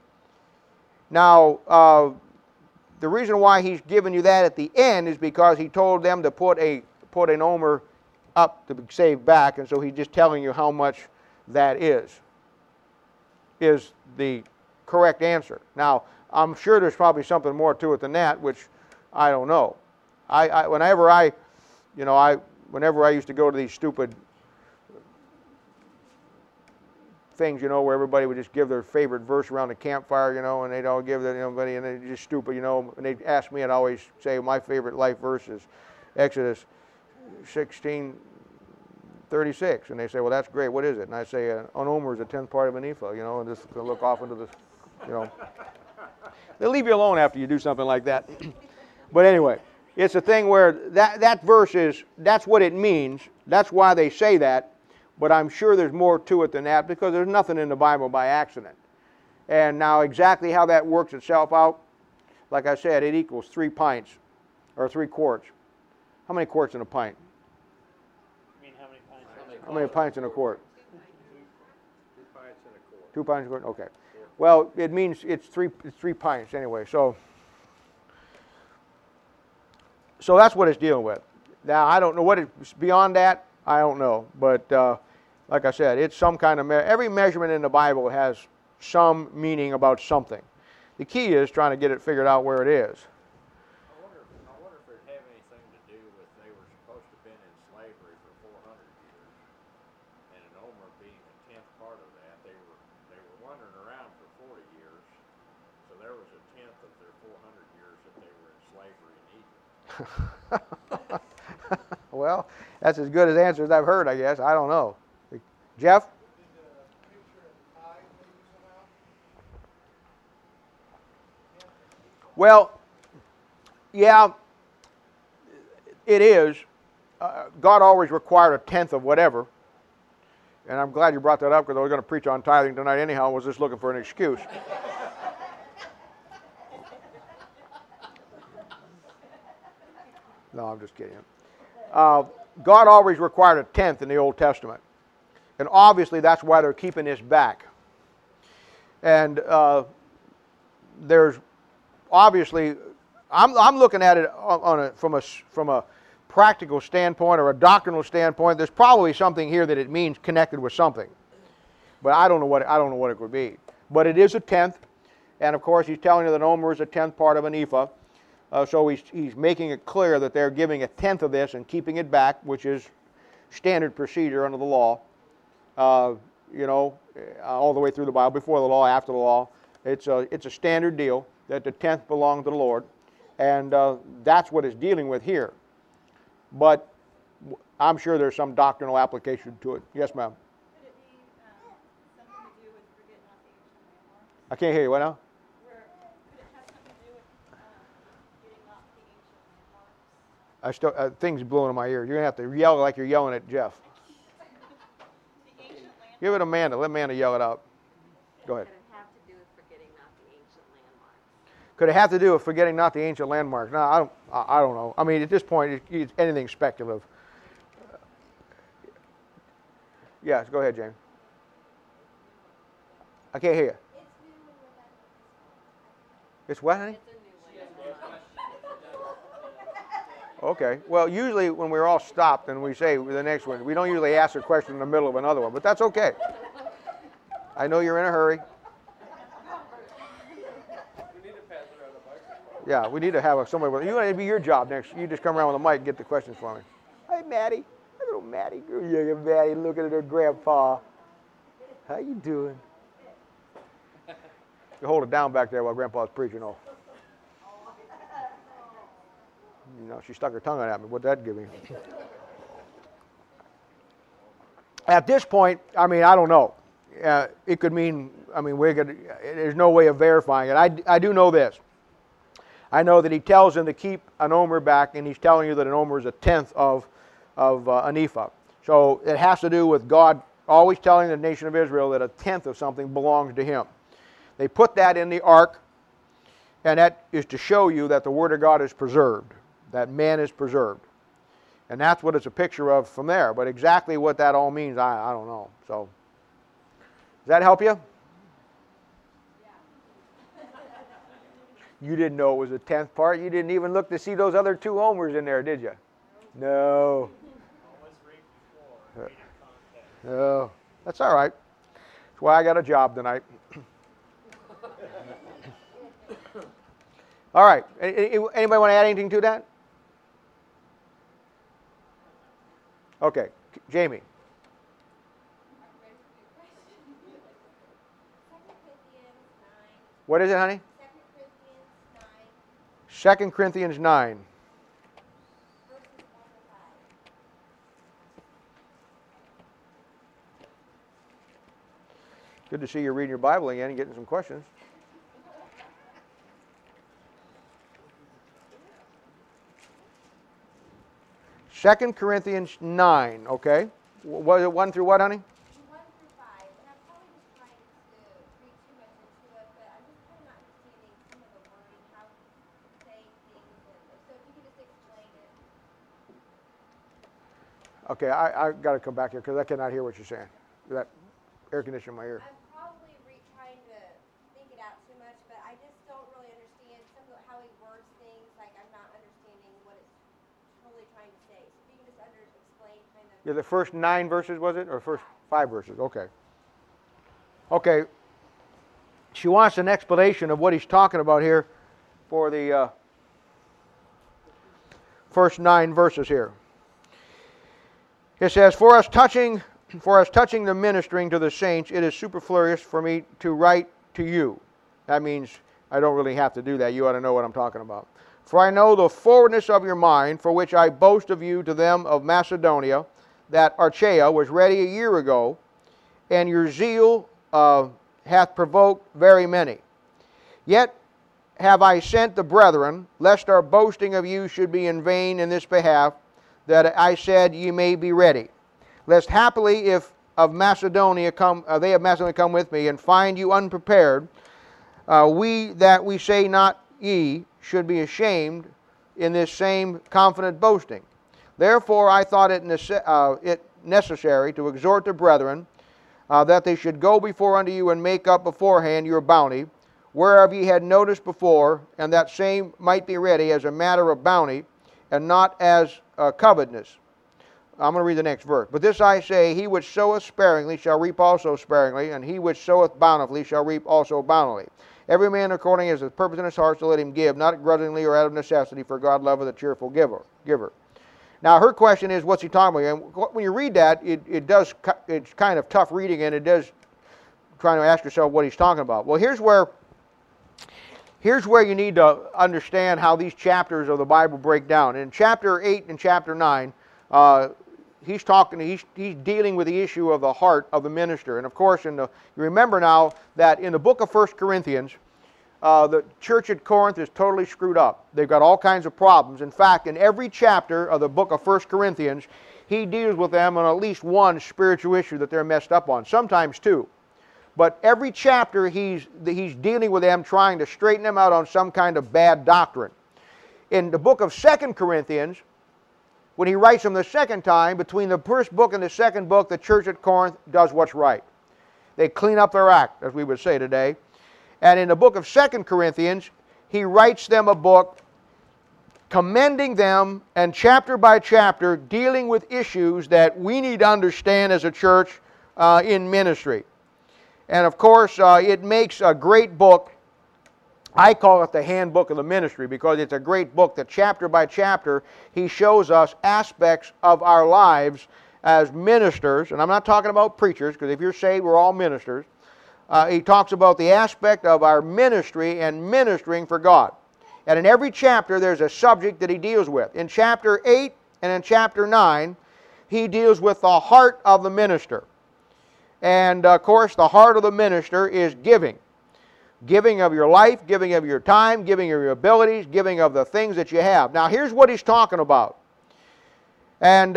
Now, the reason why he's given you that at the end is because he told them to put an omer up to be saved back, and so he's just telling you how much that is the correct answer. Now, I'm sure there's probably something more to it than that, which I don't know. Whenever I used to go to these stupid things, you know, where everybody would just give their favorite verse around the campfire, you know, and they'd all give it, and they're just stupid, you know, and they'd ask me, I'd always say my favorite life verse is Exodus 16:36, and they say, well, that's great, what is it? And I say, an omer is a 10th part of an ephah, you know, and just look off into the, you know. They'll leave you alone after you do something like that. But anyway, it's a thing where that verse is, that's what it means, that's why they say that, but I'm sure there's more to it than that, because there's nothing in the Bible by accident. And now exactly how that works itself out, like I said, it equals 3 pints, or 3 quarts. How many quarts in a pint? I mean, how many pints? How many pints in a quart? 2 pints and a quart. 2 pints in a quart? Okay. Well, it means it's three pints anyway, so that's what it's dealing with. Now, I don't know what it's beyond that. I don't know, but like I said, it's some kind of every measurement in the Bible has some meaning about something. The key is trying to get it figured out where it is. I wonder if it have anything to do with they were supposed to have been in slavery for 400 years, and an omer being a 10th part of that, they were wandering around for 40 years, so there was a 10th of their 400 years that they were in slavery in Egypt. Well, that's as good as answers I've heard, I guess. I don't know. Jeff? Well, yeah, it is. God always required a tenth of whatever. And I'm glad you brought that up because I was going to preach on tithing tonight anyhow. I was just looking for an excuse. No, I'm just kidding. God always required a tenth in the Old Testament. And obviously that's why they're keeping this back. And there's obviously, I'm looking at it from a practical standpoint or a doctrinal standpoint. There's probably something here that it means connected with something, but I don't know what it would be. But it is a tenth, and of course he's telling you that omer is a tenth part of an ephah. So he's making it clear that they're giving a tenth of this and keeping it back, which is standard procedure under the law. You know, all the way through the Bible, before the law, after the law. It's a standard deal that the tenth belongs to the Lord, and that's what it's dealing with here. But I'm sure there's some doctrinal application to it. Yes, ma'am. Could it be something to do with forgetting not the ancient landmarks? I can't hear you. What now? Could it have something to do with forgetting not the ancient landmarks? I still things blowing in my ears. You're gonna have to yell like you're yelling at Jeff. The ancient landmarks. Give it Amanda. Let Amanda yell it out. Go ahead. Could it have to do with forgetting not the ancient landmarks? Could it have to do with forgetting not the ancient landmarks? No, I don't know. I mean, at this point, it's anything speculative. Yes, go ahead, James. I can't hear you. It's what, honey? Okay. Well, usually when we're all stopped and we say the next one, we don't usually ask a question in the middle of another one, but that's okay. I know you're in a hurry. Yeah, we need to have somebody with you. It'd be your job next. You just come around with a mic and get the questions for me. Hey, Maddie. Little Maddie. Girl, yeah, Maddie looking at her grandpa. How you doing? You hold it down back there while Grandpa's preaching. Oh. You know, she stuck her tongue out at me. What'd that give me? At this point, I mean, I don't know. It could mean, I mean, there's no way of verifying it. I do know this. I know that he tells them to keep an omer back, and he's telling you that an omer is a tenth of an ephah. So it has to do with God always telling the nation of Israel that a tenth of something belongs to him. They put that in the ark, and that is to show you that the Word of God is preserved, that man is preserved. And that's what it's a picture of from there. But exactly what that all means, I don't know. So, does that help you? You didn't know it was a tenth part. You didn't even look to see those other two omers in there, did you? No. No. That's all right. That's why I got a job tonight. All right. Anybody want to add anything to that? Okay. Jamie. What is it, honey? 2 Corinthians 9. Good to see you reading your Bible again and getting some questions. Second Corinthians 9, okay. Was it 1 through what, honey? 1 through 5, and I'm probably just trying to read too much into it, but I'm just kind of not understanding some of the wording, how he's saying things, and so if you could just explain it. Okay, I got to come back here because I cannot hear what you're saying. That air conditioner in my ear. I'm probably trying to think it out too much, but I just don't really understand some of how he words things, like I'm not understanding what it's really trying to say. So if you can just explain kind of. Yeah, the first 9 verses, was it? Or first 5 verses? Okay. Okay. She wants an explanation of what he's talking about here for the first 9 verses here. It says, For us touching the ministering to the saints, it is superfluous for me to write to you. That means I don't really have to do that. You ought to know what I'm talking about. For I know the forwardness of your mind, for which I boast of you to them of Macedonia, that Achaia was ready a year ago, and your zeal hath provoked very many. Yet have I sent the brethren, lest our boasting of you should be in vain in this behalf, that I said ye may be ready. Lest happily if of Macedonia they of Macedonia come with me, and find you unprepared, we say not ye should be ashamed in this same confident boasting. Therefore I thought it necessary to exhort the brethren, that they should go before unto you and make up beforehand your bounty, whereof ye had noticed before, and that same might be ready as a matter of bounty, and not as covetousness. I'm going to read the next verse. But this I say, he which soweth sparingly shall reap also sparingly, and he which soweth bountifully shall reap also bountifully. Every man according as his purpose in his heart, so let him give, not grudgingly or out of necessity, for God loveth a cheerful giver. Now her question is, what's he talking about? And when you read that, it's kind of tough reading, and it does trying to ask yourself what he's talking about. Well, here's where you need to understand how these chapters of the Bible break down. In chapter 8 and chapter 9, he's dealing with the issue of the heart of the minister. And of course, you remember now that in the book of 1 Corinthians, the church at Corinth is totally screwed up. They've got all kinds of problems. In fact, in every chapter of the book of 1 Corinthians, he deals with them on at least one spiritual issue that they're messed up on, sometimes two. But every chapter he's dealing with them, trying to straighten them out on some kind of bad doctrine. In the book of 2 Corinthians, when he writes them the second time, between the first book and the second book, the church at Corinth does what's right. They clean up their act, as we would say today. And in the book of 2 Corinthians, he writes them a book commending them, and chapter by chapter dealing with issues that we need to understand as a church in ministry. And of course, it makes a great book. I call it the handbook of the ministry, because it's a great book that chapter by chapter he shows us aspects of our lives as ministers. And I'm not talking about preachers, because if you're saved, we're all ministers. He talks about the aspect of our ministry and ministering for God. And in every chapter there's a subject that he deals with. In chapter 8 and in chapter 9, he deals with the heart of the minister. And of course, the heart of the minister is giving. Giving of your life, giving of your time, giving of your abilities, giving of the things that you have. Now here's what he's talking about. And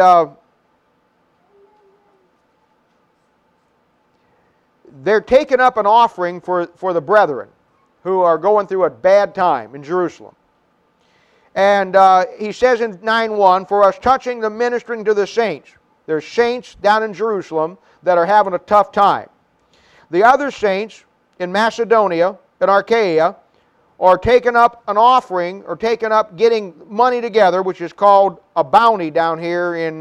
they're taking up an offering for the brethren who are going through a bad time in Jerusalem. And he says in 9:1, for us touching the ministering to the saints. There's saints down in Jerusalem that are having a tough time. The other saints in Macedonia and Achaia are taking up an offering, or taking up getting money together, which is called a bounty down here in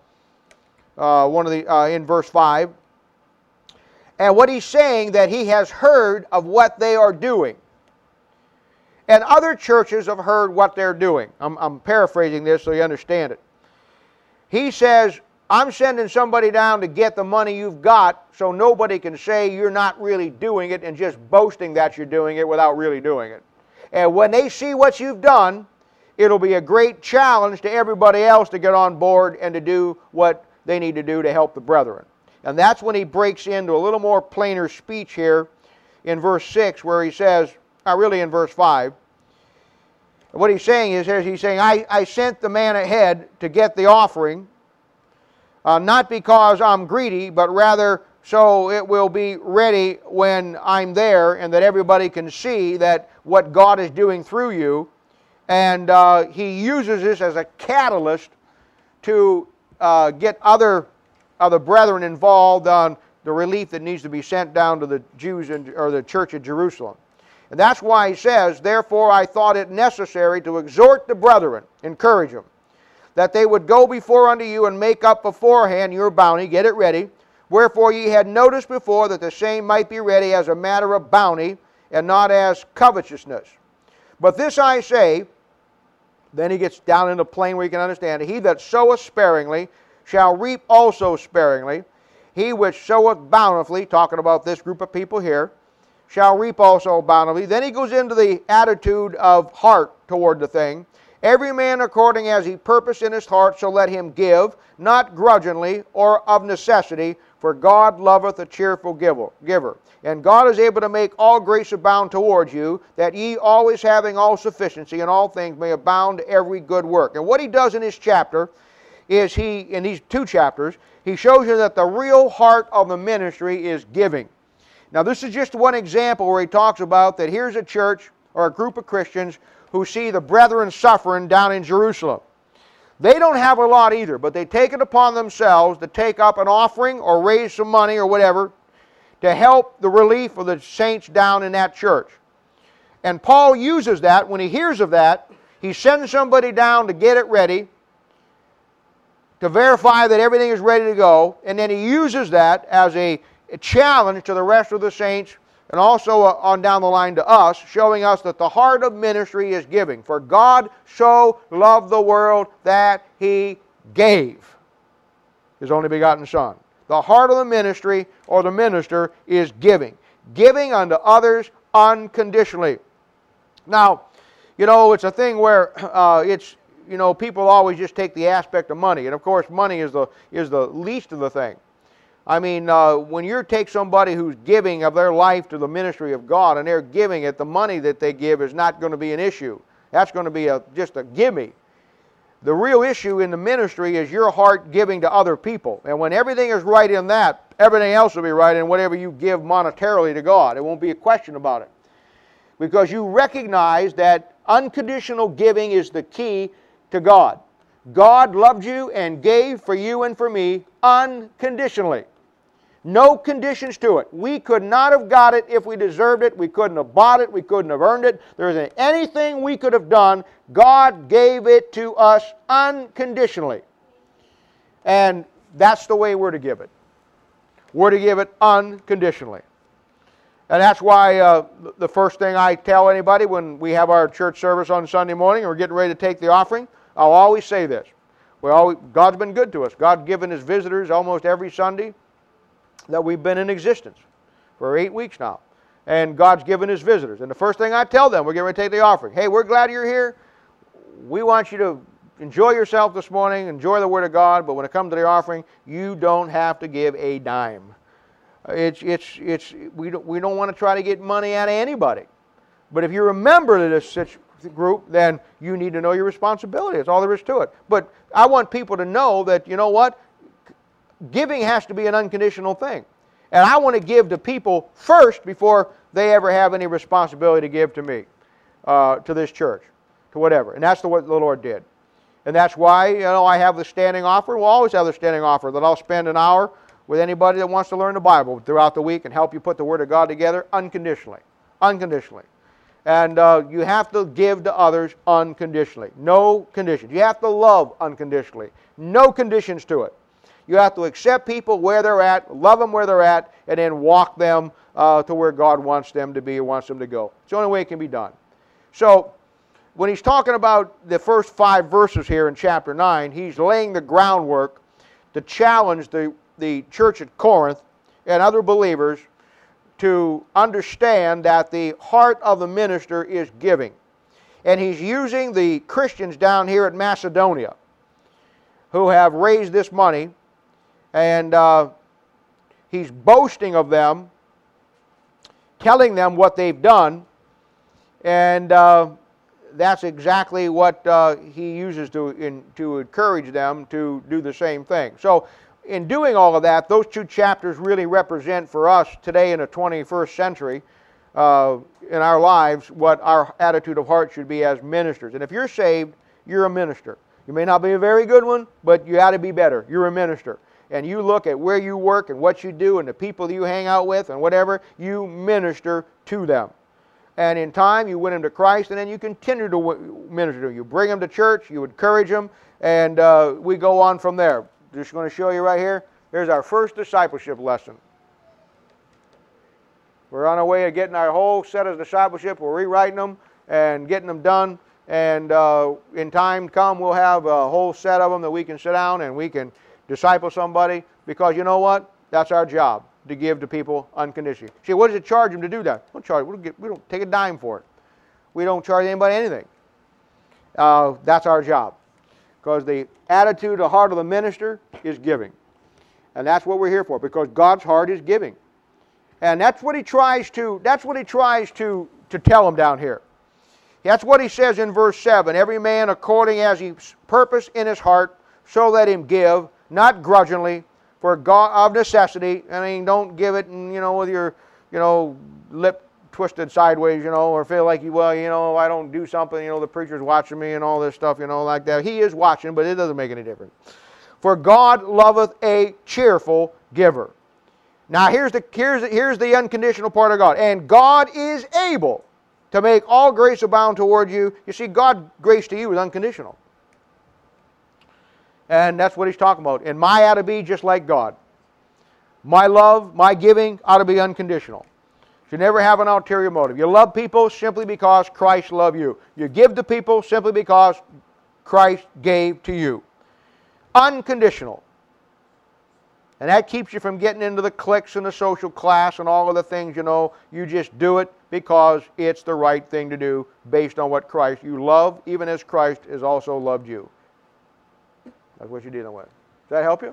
in verse 5. And what he's saying, that he has heard of what they are doing. And other churches have heard what they're doing. I'm paraphrasing this so you understand it. He says, I'm sending somebody down to get the money you've got, so nobody can say you're not really doing it and just boasting that you're doing it without really doing it. And when they see what you've done, it'll be a great challenge to everybody else to get on board and to do what they need to do to help the brethren. And that's when he breaks into a little more plainer speech here in verse 6, where he says, really in verse 5, what he's saying is, I sent the man ahead to get the offering, not because I'm greedy, but rather so it will be ready when I'm there, and that everybody can see that what God is doing through you. And he uses this as a catalyst to get other brethren involved on the relief that needs to be sent down to the Jews or the church at Jerusalem. And that's why he says, therefore I thought it necessary to exhort the brethren, encourage them, that they would go before unto you and make up beforehand your bounty, get it ready. Wherefore ye had noticed before that the same might be ready as a matter of bounty, and not as covetousness. But this I say, then he gets down into plain where you can understand it. He that soweth sparingly shall reap also sparingly. He which soweth bountifully, talking about this group of people here, shall reap also bountifully. Then he goes into the attitude of heart toward the thing. Every man according as he purposed in his heart, so let him give, not grudgingly or of necessity, for God loveth a cheerful giver. And God is able to make all grace abound towards you, that ye always having all sufficiency in all things may abound to every good work. And what he does in this chapter is in these 2 chapters, he shows you that the real heart of the ministry is giving. Now this is just one example where he talks about that here's a church or a group of Christians who see the brethren suffering down in Jerusalem. They don't have a lot either, but they take it upon themselves to take up an offering or raise some money or whatever to help the relief of the saints down in that church. And Paul uses that. When he hears of that, he sends somebody down to get it ready, to verify that everything is ready to go, and then he uses that as a challenge to the rest of the saints and also on down the line to us, showing us that the heart of ministry is giving. For God so loved the world that he gave his only begotten Son. The heart of the ministry or the minister is giving. Giving unto others unconditionally. Now, it's a thing where people always just take the aspect of money. And of course, money is the least of the thing. I mean, when you take somebody who's giving of their life to the ministry of God and they're giving it, the money that they give is not going to be an issue. That's going to be just a gimme. The real issue in the ministry is your heart giving to other people. And when everything is right in that, everything else will be right in whatever you give monetarily to God. It won't be a question about it. Because you recognize that unconditional giving is the key to God. God loved you and gave for you and for me unconditionally. No conditions to it. We could not have got it if we deserved it. We couldn't have bought it. We couldn't have earned it. There isn't anything we could have done. God gave it to us unconditionally. And that's the way we're to give it. We're to give it unconditionally. And that's why the first thing I tell anybody when we have our church service on Sunday morning and we're getting ready to take the offering, I'll always say this. God's been good to us. God's given His visitors almost every Sunday that we've been in existence for 8 weeks now. And God's given His visitors. And the first thing I tell them, we're getting ready to take the offering. Hey, we're glad you're here. We want you to enjoy yourself this morning, enjoy the Word of God, but when it comes to the offering, you don't have to give a dime. We don't want to try to get money out of anybody. But if you're a member of this group, then you need to know your responsibility. That's all there is to it. But I want people to know that, you know what? Giving has to be an unconditional thing. And I want to give to people first before they ever have any responsibility to give to me, to this church, to whatever. And that's what the Lord did. And that's why, I have the standing offer. We'll always have the standing offer that I'll spend an hour with anybody that wants to learn the Bible throughout the week and help you put the Word of God together unconditionally. Unconditionally. And you have to give to others unconditionally. No conditions. You have to love unconditionally. No conditions to it. You have to accept people where they're at, love them where they're at, and then walk them to where God wants them to be or wants them to go. It's the only way it can be done. So, when he's talking about the first 5 verses here in chapter 9, he's laying the groundwork to challenge the church at Corinth and other believers to understand that the heart of the minister is giving. And he's using the Christians down here at Macedonia who have raised this money, and he's boasting of them, telling them what they've done, and that's exactly what he uses to encourage them to do the same thing. So in doing all of that, those 2 chapters really represent for us today in the 21st century in our lives what our attitude of heart should be as ministers. And if you're saved, you're a minister. You may not be a very good one, but you ought to be better. You're a minister. And you look at where you work and what you do and the people that you hang out with and whatever, you minister to them. And in time, you win them to Christ, and then you continue to minister to them. You bring them to church, you encourage them, and we go on from there. Just going to show you right here. Here's our first discipleship lesson. We're on our way to getting our whole set of discipleship. We're rewriting them and getting them done. And in time to come, we'll have a whole set of them that we can sit down and we can disciple somebody. Because you know what? That's our job. to give to people unconditionally. See, what does it charge them to do that? We don't take a dime for it. We don't charge anybody anything. That's our job. Because the attitude, the heart of the minister is giving. And that's what we're here for, because God's heart is giving. And that's what he tries to tell them down here. That's what he says in verse 7. Every man according as he purpose in his heart, so let him give, not grudgingly, for God of necessity. I mean, don't give it, and, with your, lip twisted sideways, or feel like, I don't do something, the preacher's watching me and all this stuff, like that. He is watching, but it doesn't make any difference. For God loveth a cheerful giver. Now here's the unconditional part of God. And God is able to make all grace abound toward you. You see, God's grace to you is unconditional. And that's what he's talking about. And my ought to be just like God. My love, my giving ought to be unconditional. You never have an ulterior motive. You love people simply because Christ loved you. You give to people simply because Christ gave to you. Unconditional. And that keeps you from getting into the cliques and the social class and all of the things, You just do it because it's the right thing to do based on what Christ you love, even as Christ has also loved you. That's what you're dealing with. Does that help you?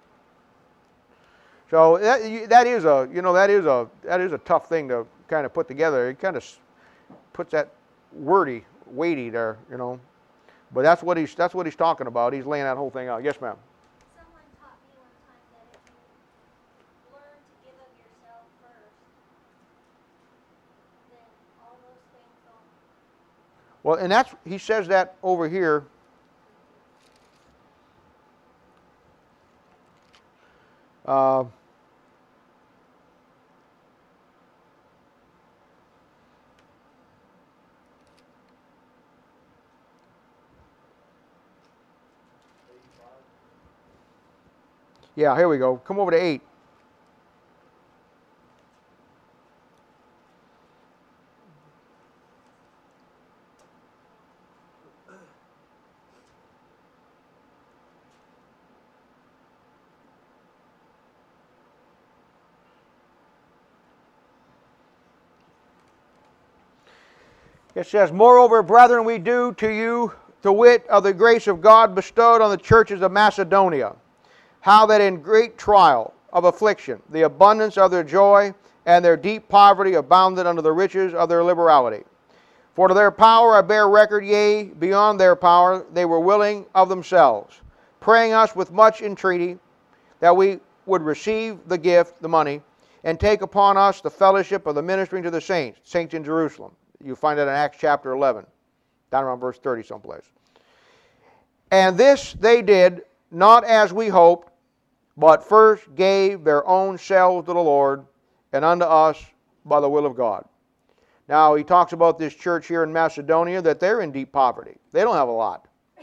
So that is a tough thing to kind of put together. It kind of puts that weighty there, But that's what he's talking about. He's laying that whole thing out. Yes, ma'am. Someone taught me one time that if you learn to give of yourself first, then all those things will. Well, and he says that over here. Yeah, here we go. Come over to 8. It says, moreover, brethren, we do to you the wit of the grace of God bestowed on the churches of Macedonia, how that in great trial of affliction, the abundance of their joy and their deep poverty abounded unto the riches of their liberality. For to their power I bear record, yea, beyond their power, they were willing of themselves, praying us with much entreaty that we would receive the gift, the money, and take upon us the fellowship of the ministering to the saints in Jerusalem. You find that in Acts chapter 11, down around verse 30 someplace. And this they did, not as we hoped, but first gave their own selves to the Lord, and unto us by the will of God. Now, he talks about this church here in Macedonia, that they're in deep poverty. They don't have a lot.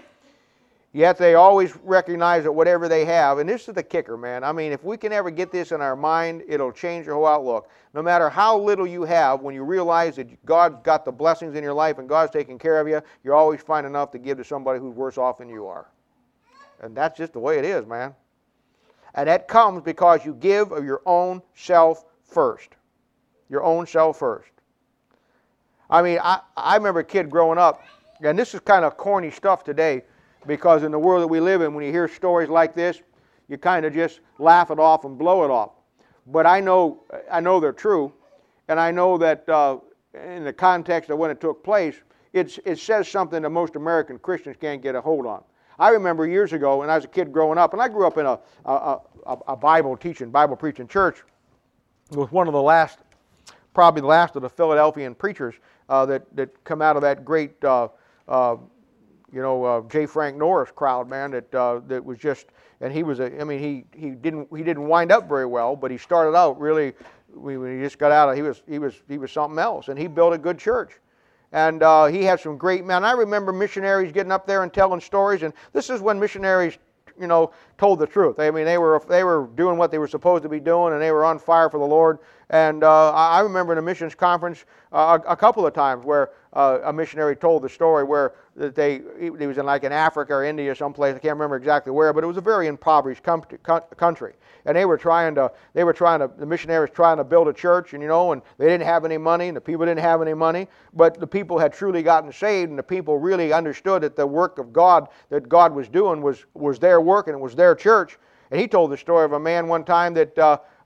Yet they always recognize that whatever they have, and this is the kicker, man. I mean, if we can ever get this in our mind, it'll change your whole outlook. No matter how little you have, when you realize that God's got the blessings in your life and God's taking care of you, you always find enough to give to somebody who's worse off than you are. And that's just the way it is, man. And that comes because you give of your own self first. Your own self first. I mean, I remember a kid growing up, and this is kind of corny stuff today, because in the world that we live in, when you hear stories like this, you kind of just laugh it off and blow it off. But I know they're true, and I know that in the context of when it took place, it says something that most American Christians can't get a hold on. I remember years ago, when I was a kid growing up, and I grew up in a Bible preaching church. It was one of the last, probably the last of the Philadelphian preachers that come out of that great J. Frank Norris crowd, man, that was just, and he was he didn't wind up very well, but he started out really, when he just got out of, he was something else, and he built a good church. And he had some great men. I remember missionaries getting up there and telling stories, and this is when missionaries, told the truth. I mean, they were doing what they were supposed to be doing, and they were on fire for the Lord. And I remember in a missions conference a couple of times where a missionary told the story where he was in like in Africa or India or someplace. I can't remember exactly where, but it was a very impoverished country. And the missionaries trying to build a church, and and they didn't have any money, and the people didn't have any money, but the people had truly gotten saved, and the people really understood that the work of God that God was doing was their work, and it was their church. And he told the story of a man one time that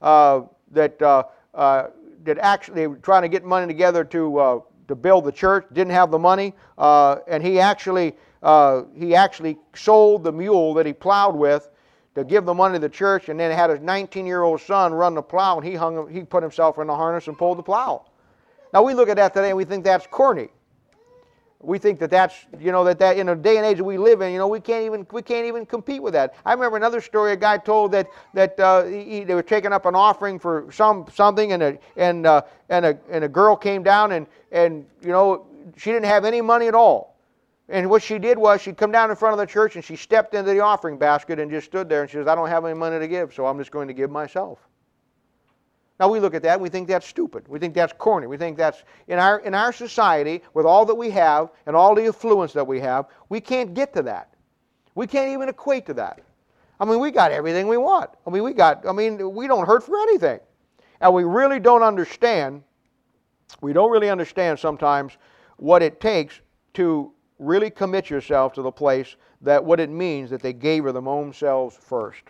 actually they were trying to get money together to build the church, didn't have the money, and he actually sold the mule that he plowed with to give the money to the church, and then had his 19-year-old son run the plow, and he put himself in the harness and pulled the plow. Now we look at that today and we think that's corny. We think that's that in a day and age that we live in, we can't even compete with that. I remember another story a guy told that they were taking up an offering for something, and a girl came down and she didn't have any money at all. And what she did was she'd come down in front of the church and she stepped into the offering basket and just stood there and she says, "I don't have any money to give, so I'm just going to give myself." Now we look at that and we think that's stupid. We think that's corny. We think that's in our society, with all that we have and all the affluence that we have, we can't get to that. We can't even equate to that. I mean, we got everything we want. We don't hurt for anything. And we really don't understand sometimes what it takes to really commit yourself to the place that what it means that they gave her their own selves first.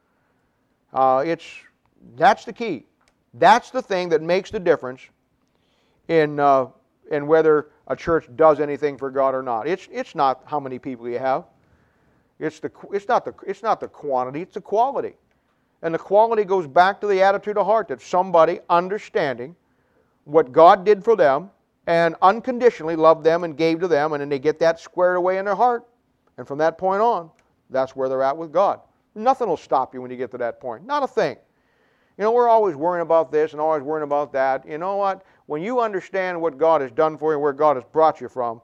That's the key. That's the thing that makes the difference in whether a church does anything for God or not. It's not how many people you have. It's not the quantity, it's the quality. And the quality goes back to the attitude of heart, that somebody understanding what God did for them and unconditionally loved them and gave to them, and then they get that squared away in their heart. And from that point on, that's where they're at with God. Nothing will stop you when you get to that point. Not a thing. We're always worrying about this and always worrying about that. You know what? When you understand what God has done for you, where God has brought you from,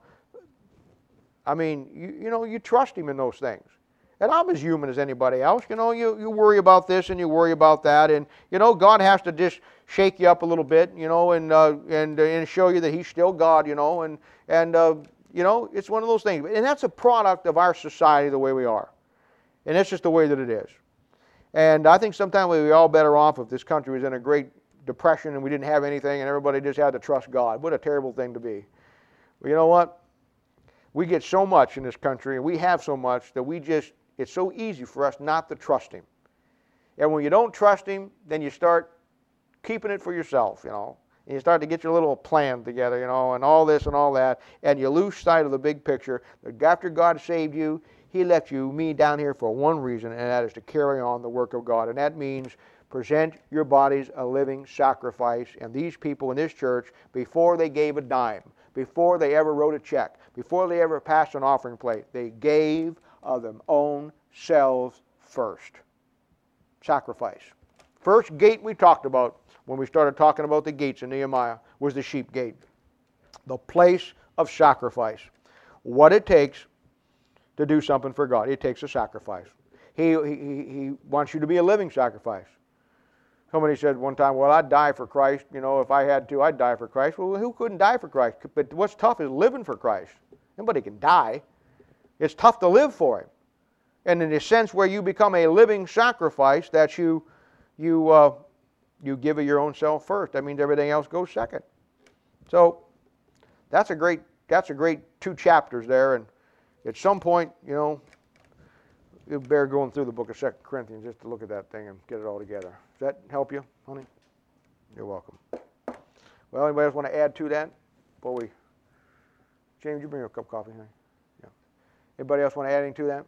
you trust Him in those things. And I'm as human as anybody else. You worry about this and you worry about that, and God has to just shake you up a little bit, and show you that He's still God, and it's one of those things. And that's a product of our society, the way we are, and that's just the way that it is. And I think sometimes we'd be all better off if this country was in a great depression and we didn't have anything and everybody just had to trust God. What a terrible thing to be. Well, you know what? We get so much in this country, and we have so much that it's so easy for us not to trust Him. And when you don't trust Him, then you start keeping it for yourself, and you start to get your little plan together, and all this and all that, and you lose sight of the big picture that after God saved you, He left me down here for one reason, and that is to carry on the work of God. And that means present your bodies a living sacrifice. And these people in this church, before they gave a dime, before they ever wrote a check, before they ever passed an offering plate, they gave of their own selves first. Sacrifice. First gate we talked about when we started talking about the gates in Nehemiah was the sheep gate. The place of sacrifice. What it takes to do something for God. It takes a sacrifice. He wants you to be a living sacrifice. Somebody said one time, "Well, I'd die for Christ. If I had to, I'd die for Christ." Well, who couldn't die for Christ? But what's tough is living for Christ. Nobody can die. It's tough to live for Him. And in a sense where you become a living sacrifice, that you give of your own self first. That means everything else goes second. So that's a great 2 chapters there. And at some point, you better going through the book of 2 Corinthians just to look at that thing and get it all together. Does that help you, honey? You're welcome. Well, anybody else want to add to that? James, you bring a cup of coffee, honey? Yeah. Anybody else want to add anything to that?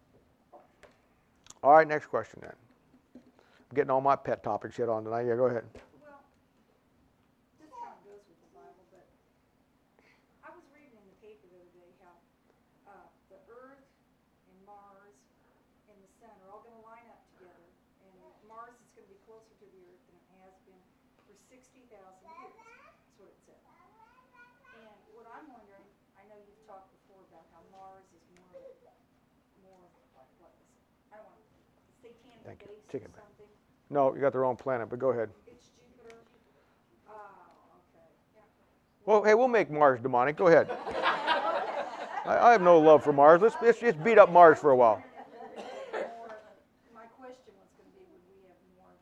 All right, next question then. I'm getting all my pet topics hit on tonight. Yeah, go ahead. Well, this kind of goes with the Bible, but I was reading in the paper the other day how the Earth and Mars and the Sun are all going to line up together, and Mars is going to be closer to the Earth than it has been for 60,000 years. That's what it said. And what I'm wondering, I know you've talked before about how Mars is more like what was it? I don't want to Thank you. base Take or it back. something? No, you got the wrong planet, but go ahead. It's Jupiter. Oh, okay. Well, hey, we'll make Mars demonic. Go ahead. I have no love for Mars. Let's just beat up Mars for a while. My question was going to be, would we have more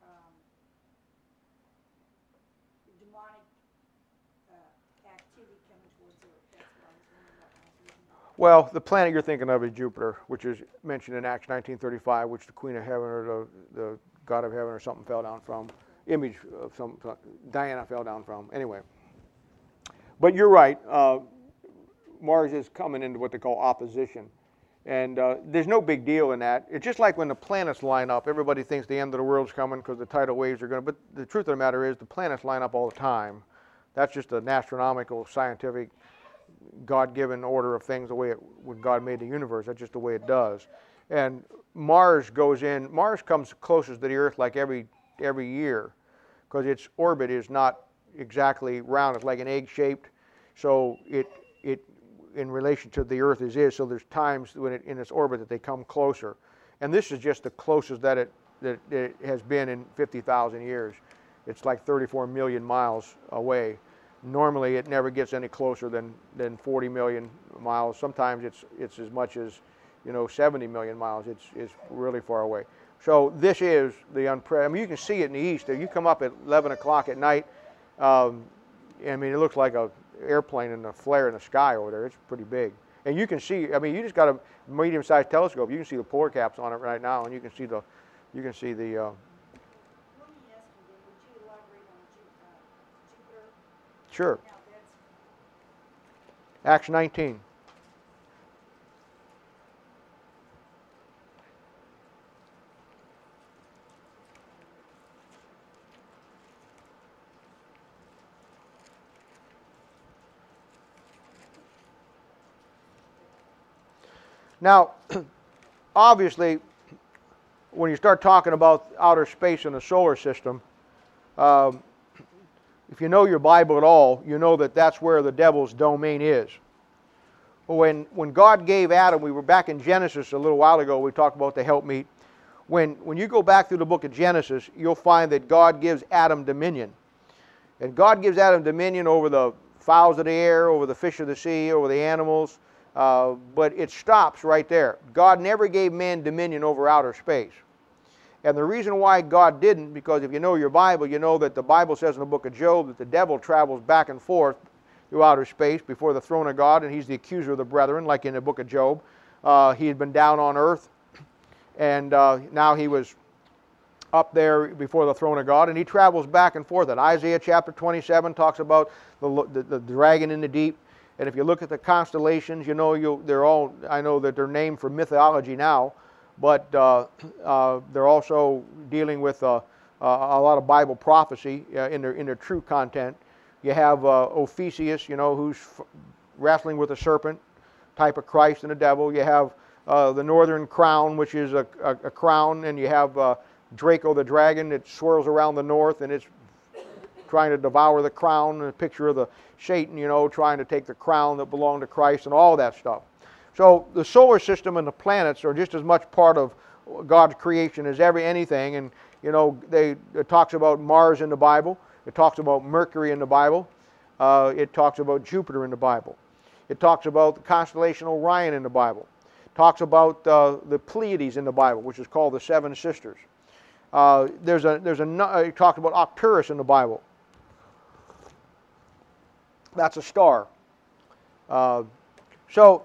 demonic activity coming towards Earth? That's what I was wondering about when I was reading that. Well, the planet you're thinking of is Jupiter, which is mentioned in Acts 19:35, which the Queen of Heaven or the God of Heaven or something fell down from. Image of some Diana fell down from. Anyway. But you're right. Mars is coming into what they call opposition. And there's no big deal in that. It's just like when the planets line up. Everybody thinks the end of the world's coming because the tidal waves are going to... But the truth of the matter is the planets line up all the time. That's just an astronomical, scientific, God-given order of things, the way when God made the universe. That's just the way it does. And Mars goes in... Mars comes closest to the Earth like every year because its orbit is not exactly round. It's like an egg-shaped. So it in relation to the Earth is. So there's times when in its orbit that they come closer. And this is just the closest that it has been in 50,000 years. It's like 34 million miles away. Normally it never gets any closer than 40 million miles. Sometimes it's as much as 70 million miles. It's really far away. So this is the I mean, you can see it in the east. If you come up at 11 o'clock at night, I mean, it looks like a airplane in a flare in the sky over there. It's pretty big. And you can see, I mean, you just got a medium-sized telescope. You can see the polar caps on it right now, and you can see the Let me ask you then, would you elaborate on Jupiter? Sure. Now that's Acts 19. Now, obviously, when you start talking about outer space in the solar system, if you know your Bible at all, you know that that's where the devil's domain is. When God gave Adam, we were back in Genesis a little while ago, we talked about the helpmeet. When you go back through the book of Genesis, you'll find that God gives Adam dominion. And God gives Adam dominion over the fowls of the air, over the fish of the sea, over the animals. But it stops right there. God never gave man dominion over outer space. And the reason why God didn't, because if you know your Bible, you know that the Bible says in the book of Job that the devil travels back and forth through outer space before the throne of God, and he's the accuser of the brethren, like in the book of Job. He had been down on earth, and now he was up there before the throne of God, and he travels back and forth. And Isaiah chapter 27 talks about the dragon in the deep. And if you look at the constellations, you know they're all, I know that they're named for mythology now, but they're also dealing with a lot of Bible prophecy in their true content. You have Ophiuchus, who's wrestling with a serpent, type of Christ and the devil. You have the northern crown, which is a crown, and you have Draco the dragon that swirls around the north, and it's trying to devour the crown, a picture of the Satan, trying to take the crown that belonged to Christ and all that stuff. So the solar system and the planets are just as much part of God's creation as anything. And, it talks about Mars in the Bible. It talks about Mercury in the Bible. It talks about Jupiter in the Bible. It talks about the constellation Orion in the Bible. It talks about the Pleiades in the Bible, which is called the Seven Sisters. It talks about Arcturus in the Bible. That's a star. So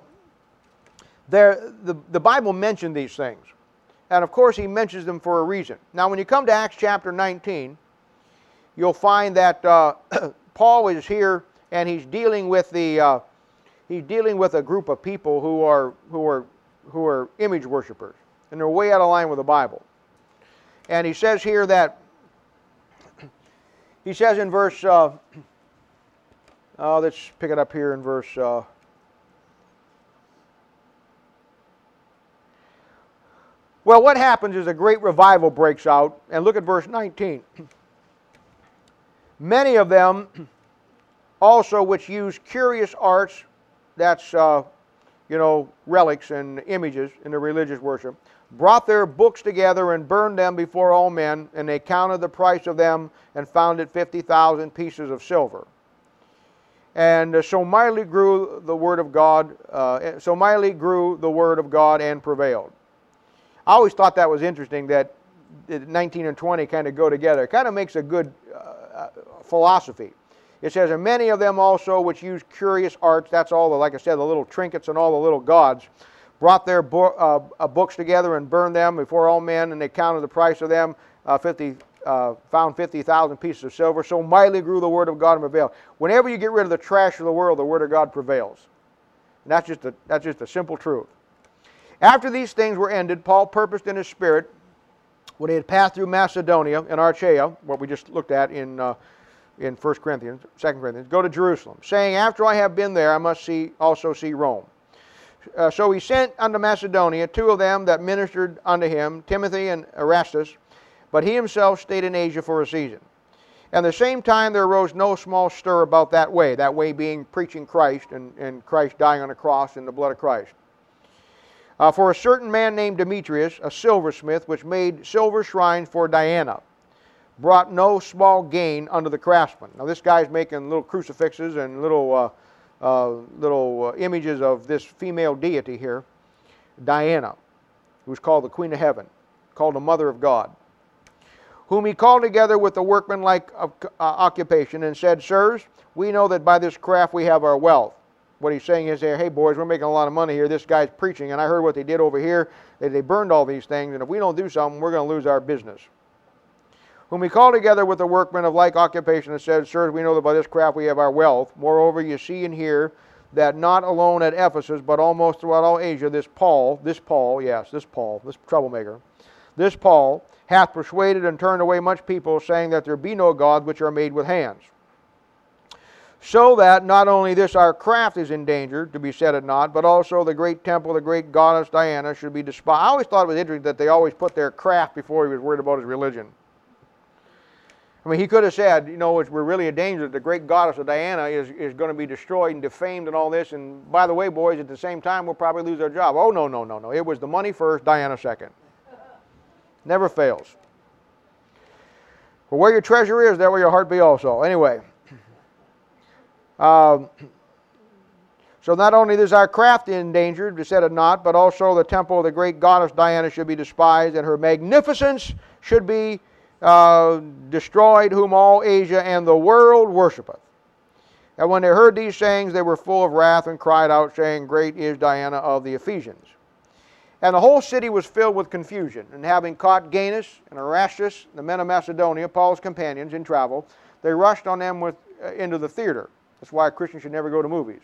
the Bible mentioned these things. And of course he mentions them for a reason. Now when you come to Acts chapter 19, you'll find that Paul is here and he's dealing with a group of people who are image worshipers. And they're way out of line with the Bible. And he says here that, he says in verse, let's pick it up here in verse, well, what happens is a great revival breaks out. And look at verse 19. Many of them also which use curious arts, that's, relics and images in the religious worship, brought their books together and burned them before all men, and they counted the price of them and found it 50,000 pieces of silver. And so mightily grew the word of God. So mightily grew the word of God and prevailed. I always thought that was interesting that 19 and 20 kind of go together. It kind of makes a good philosophy. It says, and many of them also which use curious arts, that's all the, like I said, the little trinkets and all the little gods, brought their books together and burned them before all men, and they counted the price of them, found 50,000 pieces of silver. So mightily grew the word of God and prevailed. Whenever you get rid of the trash of the world, the word of God prevails. And that's just a simple truth. After these things were ended, Paul purposed in his spirit, when he had passed through Macedonia and Achaia, what we just looked at in 1 Corinthians, 2 Corinthians, go to Jerusalem, saying, after I have been there, I must also see Rome. So he sent unto Macedonia 2 of them that ministered unto him, Timothy and Erastus, but he himself stayed in Asia for a season. And at the same time there arose no small stir about that way being preaching Christ and Christ dying on the cross in the blood of Christ. For a certain man named Demetrius, a silversmith, which made silver shrines for Diana, brought no small gain unto the craftsmen. Now this guy's making little crucifixes and little images of this female deity here, Diana, who's called the Queen of Heaven, called the Mother of God, whom he called together with the workmanlike occupation and said, sirs, we know that by this craft we have our wealth. What he's saying is, hey boys, we're making a lot of money here. This guy's preaching, and I heard what they did over here. They burned all these things, and if we don't do something, we're going to lose our business. Whom he called together with the workmen of like occupation and said, sirs, we know that by this craft we have our wealth. Moreover, you see and hear that not alone at Ephesus, but almost throughout all Asia, this Paul, this troublemaker, this Paul hath persuaded and turned away much people, saying that there be no gods which are made with hands. So that not only this our craft is endangered, to be set at naught, but also the great temple, the great goddess Diana, should be despised. I always thought it was interesting that they always put their craft before he was worried about his religion. I mean, he could have said, you know, we're really in danger that the great goddess of Diana is going to be destroyed and defamed and all this, and by the way, boys, at the same time, we'll probably lose our job. Oh, no. It was the money first, Diana second. Never fails. For where your treasure is, there will your heart be also. Anyway. So not only is our craft endangered, to set it not, but also the temple of the great goddess Diana should be despised, and her magnificence should be destroyed, whom all Asia and the world worshipeth. And when they heard these sayings, they were full of wrath and cried out, saying, great is Diana of the Ephesians. And the whole city was filled with confusion. And having caught Gaius and Erastus, the men of Macedonia, Paul's companions in travel, they rushed on them into the theater. That's why a Christian should never go to movies.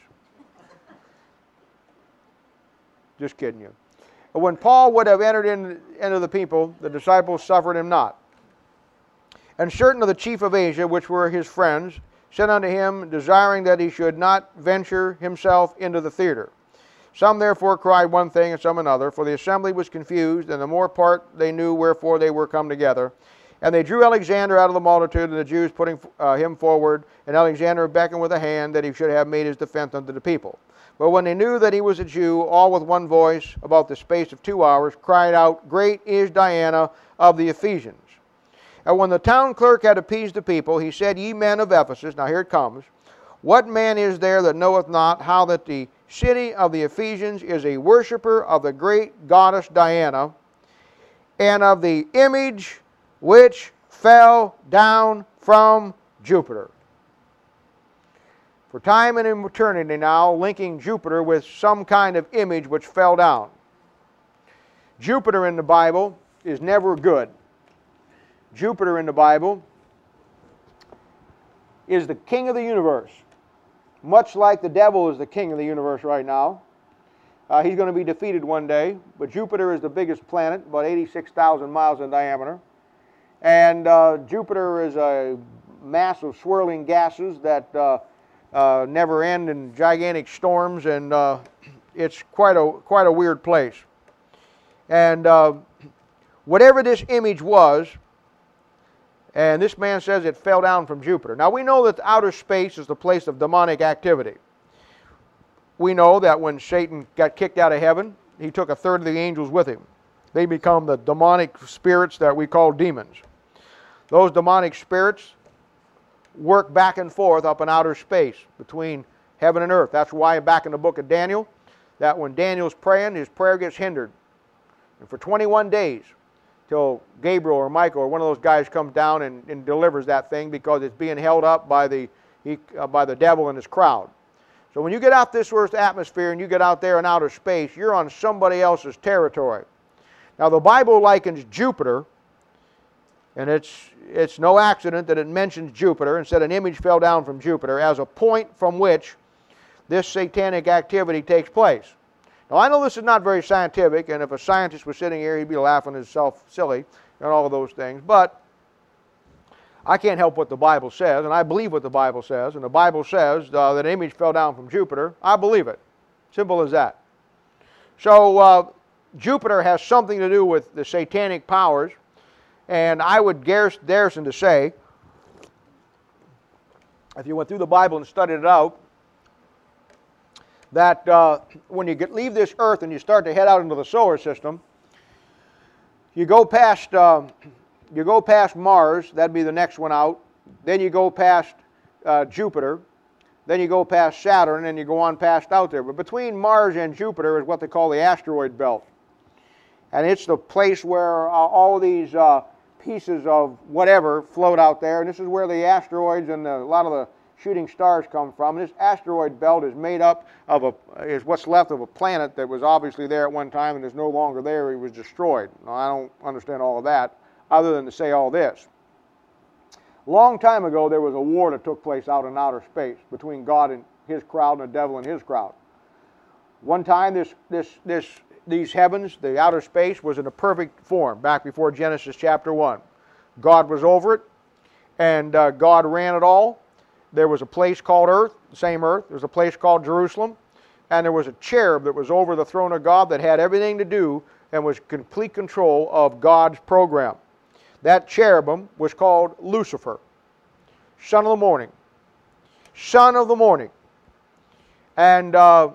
Just kidding you. But when Paul would have entered into the people, the disciples suffered him not. And certain of the chief of Asia, which were his friends, sent unto him, desiring that he should not venture himself into the theater. Some therefore cried one thing and some another, for the assembly was confused, and the more part they knew wherefore they were come together. And they drew Alexander out of the multitude, and the Jews putting him forward, and Alexander beckoned with a hand that he should have made his defense unto the people. But when they knew that he was a Jew, all with one voice, about the space of 2 hours, cried out, great is Diana of the Ephesians. And when the town clerk had appeased the people, he said, ye men of Ephesus, now here it comes, what man is there that knoweth not how that the city of the Ephesians is a worshipper of the great goddess Diana, and of the image which fell down from Jupiter. For time and eternity now, linking Jupiter with some kind of image which fell down. Jupiter in the Bible is never good. Jupiter in the Bible is the king of the universe. Much like the devil is the king of the universe right now. He's going to be defeated one day, but Jupiter is the biggest planet, about 86,000 miles in diameter. And Jupiter is a mass of swirling gases that never end in gigantic storms, and it's quite a weird place. And whatever this image was, and this man says it fell down from Jupiter. Now we know that outer space is the place of demonic activity. We know that when Satan got kicked out of heaven, he took a third of the angels with him. they become the demonic spirits that we call demons. Those demonic spirits work back and forth up in outer space between heaven and earth. That's why back in the book of Daniel, that when Daniel's praying, his prayer gets hindered. And for 21 days, till Gabriel or Michael or one of those guys comes down and delivers that thing, because it's being held up by the devil and his crowd. So when you get out this earth's atmosphere and you get out there in outer space, you're on somebody else's territory. Now the Bible likens Jupiter, and it's no accident that it mentions Jupiter and said an image fell down from Jupiter, as a point from which this satanic activity takes place. Now I know this is not very scientific, and if a scientist was sitting here, he'd be laughing himself silly and all of those things, but I can't help what the Bible says, and I believe what the Bible says, and the Bible says that an image fell down from Jupiter. I believe it. Simple as that. So Jupiter has something to do with the satanic powers, and I would garrison to say, if you went through the Bible and studied it out, that when you leave this earth and you start to head out into the solar system, you go past Mars, that'd be the next one out. Then you go past Jupiter. Then you go past Saturn, and you go on past out there. But between Mars and Jupiter is what they call the asteroid belt. And it's the place where all these pieces of whatever float out there. And this is where the asteroids and a lot of the shooting stars come from. And this asteroid belt is made up of is what's left of a planet that was obviously there at one time and is no longer there. It was destroyed. Now, I don't understand all of that, other than to say all this. Long time ago, there was a war that took place out in outer space between God and his crowd and the devil and his crowd. One time, these heavens, the outer space, was in a perfect form back before Genesis chapter 1. God was over it, and God ran it all. There was a place called earth, the same earth. There was a place called Jerusalem, and there was a cherub that was over the throne of God that had everything to do and was complete control of God's program. That cherubim was called Lucifer, son of the morning. Son of the morning. And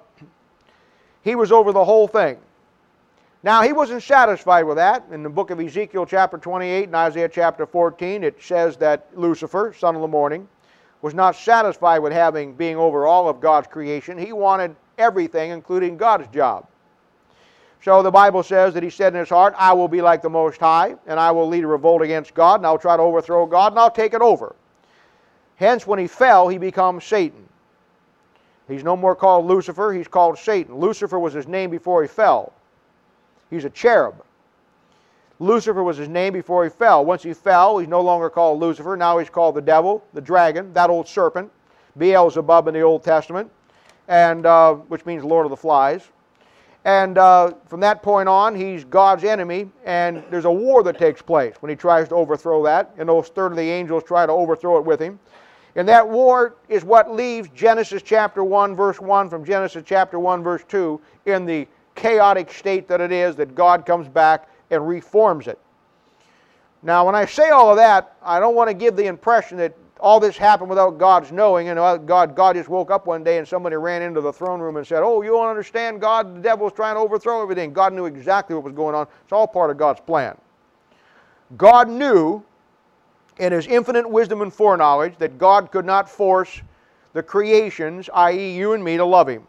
he was over the whole thing. Now, he wasn't satisfied with that. In the book of Ezekiel chapter 28 and Isaiah chapter 14, it says that Lucifer, son of the morning, was not satisfied with being over all of God's creation. He wanted everything, including God's job. So the Bible says that he said in his heart, I will be like the Most High, and I will lead a revolt against God, and I'll try to overthrow God, and I'll take it over. Hence, when he fell, he becomes Satan. He's no more called Lucifer, he's called Satan. Lucifer was his name before he fell. He's a cherub. Lucifer was his name before he fell. Once he fell, he's no longer called Lucifer. Now he's called the devil, the dragon, that old serpent, Beelzebub in the Old Testament, and which means Lord of the Flies. And from that point on, he's God's enemy, and there's a war that takes place when he tries to overthrow that, and those third of the angels try to overthrow it with him. And that war is what leaves Genesis chapter 1, verse 1 from Genesis chapter 1, verse 2 in the chaotic state that it is, that God comes back and reforms it. Now, when I say all of that, I don't want to give the impression that all this happened without God's knowing, and God just woke up one day and somebody ran into the throne room and said, oh, you don't understand, God, the devil's trying to overthrow everything. God knew exactly what was going on. It's all part of God's plan. God knew in his infinite wisdom and foreknowledge that God could not force the creations, i.e. you and me, to love him.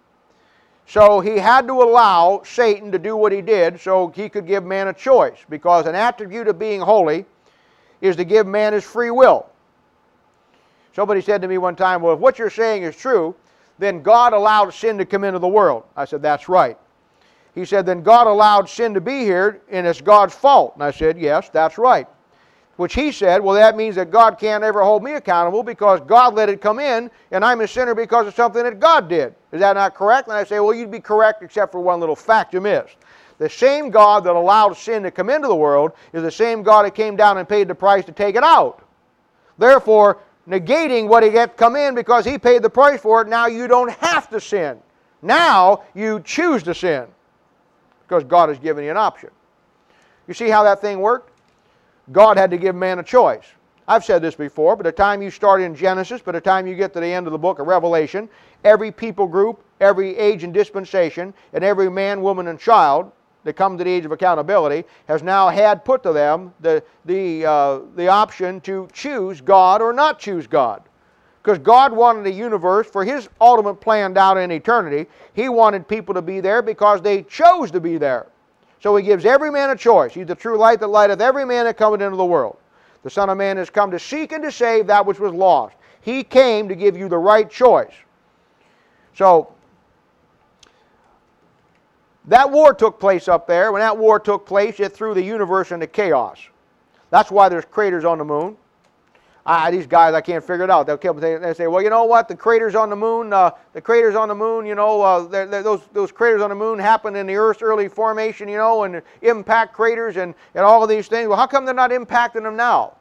So he had to allow Satan to do what he did so he could give man a choice, because an attribute of being holy is to give man his free will. Somebody said to me one time, well, if what you're saying is true, then God allowed sin to come into the world. I said, that's right. He said, then God allowed sin to be here, and it's God's fault. And I said, yes, that's right. Which he said, well, that means that God can't ever hold me accountable because God let it come in, and I'm a sinner because of something that God did. Is that not correct? And I say, well, you'd be correct except for one little fact you missed. The same God that allowed sin to come into the world is the same God that came down and paid the price to take it out. Therefore, negating what he had come in because he paid the price for it, now you don't have to sin. Now you choose to sin because God has given you an option. You see how that thing worked? God had to give man a choice. I've said this before, by the time you start in Genesis, by the time you get to the end of the book of Revelation, every people group, every age and dispensation, and every man, woman, and child that come to the age of accountability, has now had put to them the option to choose God or not choose God. Because God wanted a universe for His ultimate plan down in eternity. He wanted people to be there because they chose to be there. So He gives every man a choice. He's the true light that lighteth every man that cometh into the world. The Son of Man has come to seek and to save that which was lost. He came to give you the right choice. So, that war took place up there. When that war took place, it threw the universe into chaos. That's why there's craters on the moon. These guys, I can't figure it out. They say, well, you know what? The craters on the moon, you know, those craters on the moon happened in the Earth's early formation, you know, and impact craters and all of these things. Well, how come they're not impacting them now?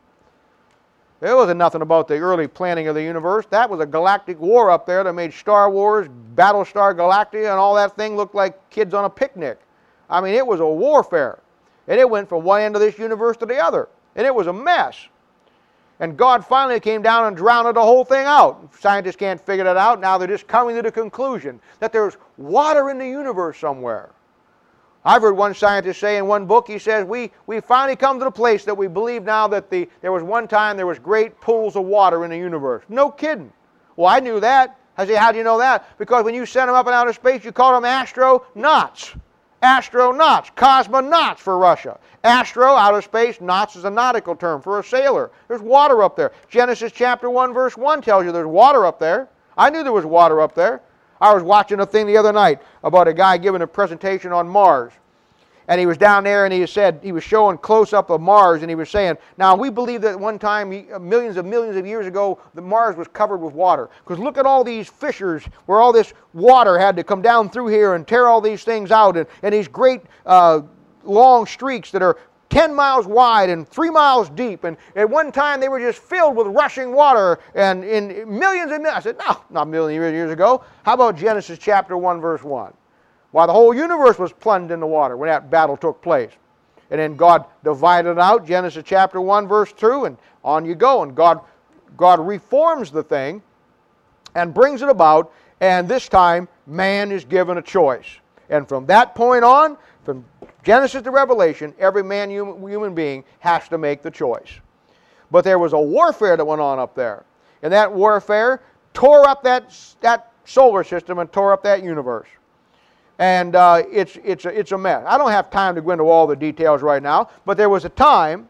There wasn't nothing about the early planning of the universe. That was a galactic war up there that made Star Wars, Battlestar Galactica, and all that thing look like kids on a picnic. I mean, it was a warfare. And it went from one end of this universe to the other. And it was a mess. And God finally came down and drowned the whole thing out. Scientists can't figure that out. Now they're just coming to the conclusion that there's water in the universe somewhere. I've heard one scientist say in one book, he says, we finally come to the place that we believe now that there was one time there was great pools of water in the universe. No kidding. Well, I knew that. I say, how do you know that? Because when you sent them up in outer space, you called them astronauts. Astronauts, cosmonauts for Russia. Astro, outer space, nauts is a nautical term for a sailor. There's water up there. Genesis chapter 1 verse 1 tells you there's water up there. I knew there was water up there. I was watching a thing the other night about a guy giving a presentation on Mars. And he was down there and he was showing close-up of Mars, and he was saying, now we believe that one time, millions of years ago, that Mars was covered with water. Because look at all these fissures where all this water had to come down through here and tear all these things out, and these great long streaks that are 10 miles wide and 3 miles deep. And at one time they were just filled with rushing water and in millions and millions. I said, no, not millions of years ago. How about Genesis chapter 1 verse 1? Why, the whole universe was plunged in the water when that battle took place. And then God divided it out, Genesis chapter 1 verse 2, and on you go. And God reforms the thing and brings it about, and this time man is given a choice. And from that point on, from Genesis to Revelation, every man, human being has to make the choice. But there was a warfare that went on up there. And that warfare tore up that solar system and tore up that universe. And it's a mess. I don't have time to go into all the details right now, but there was a time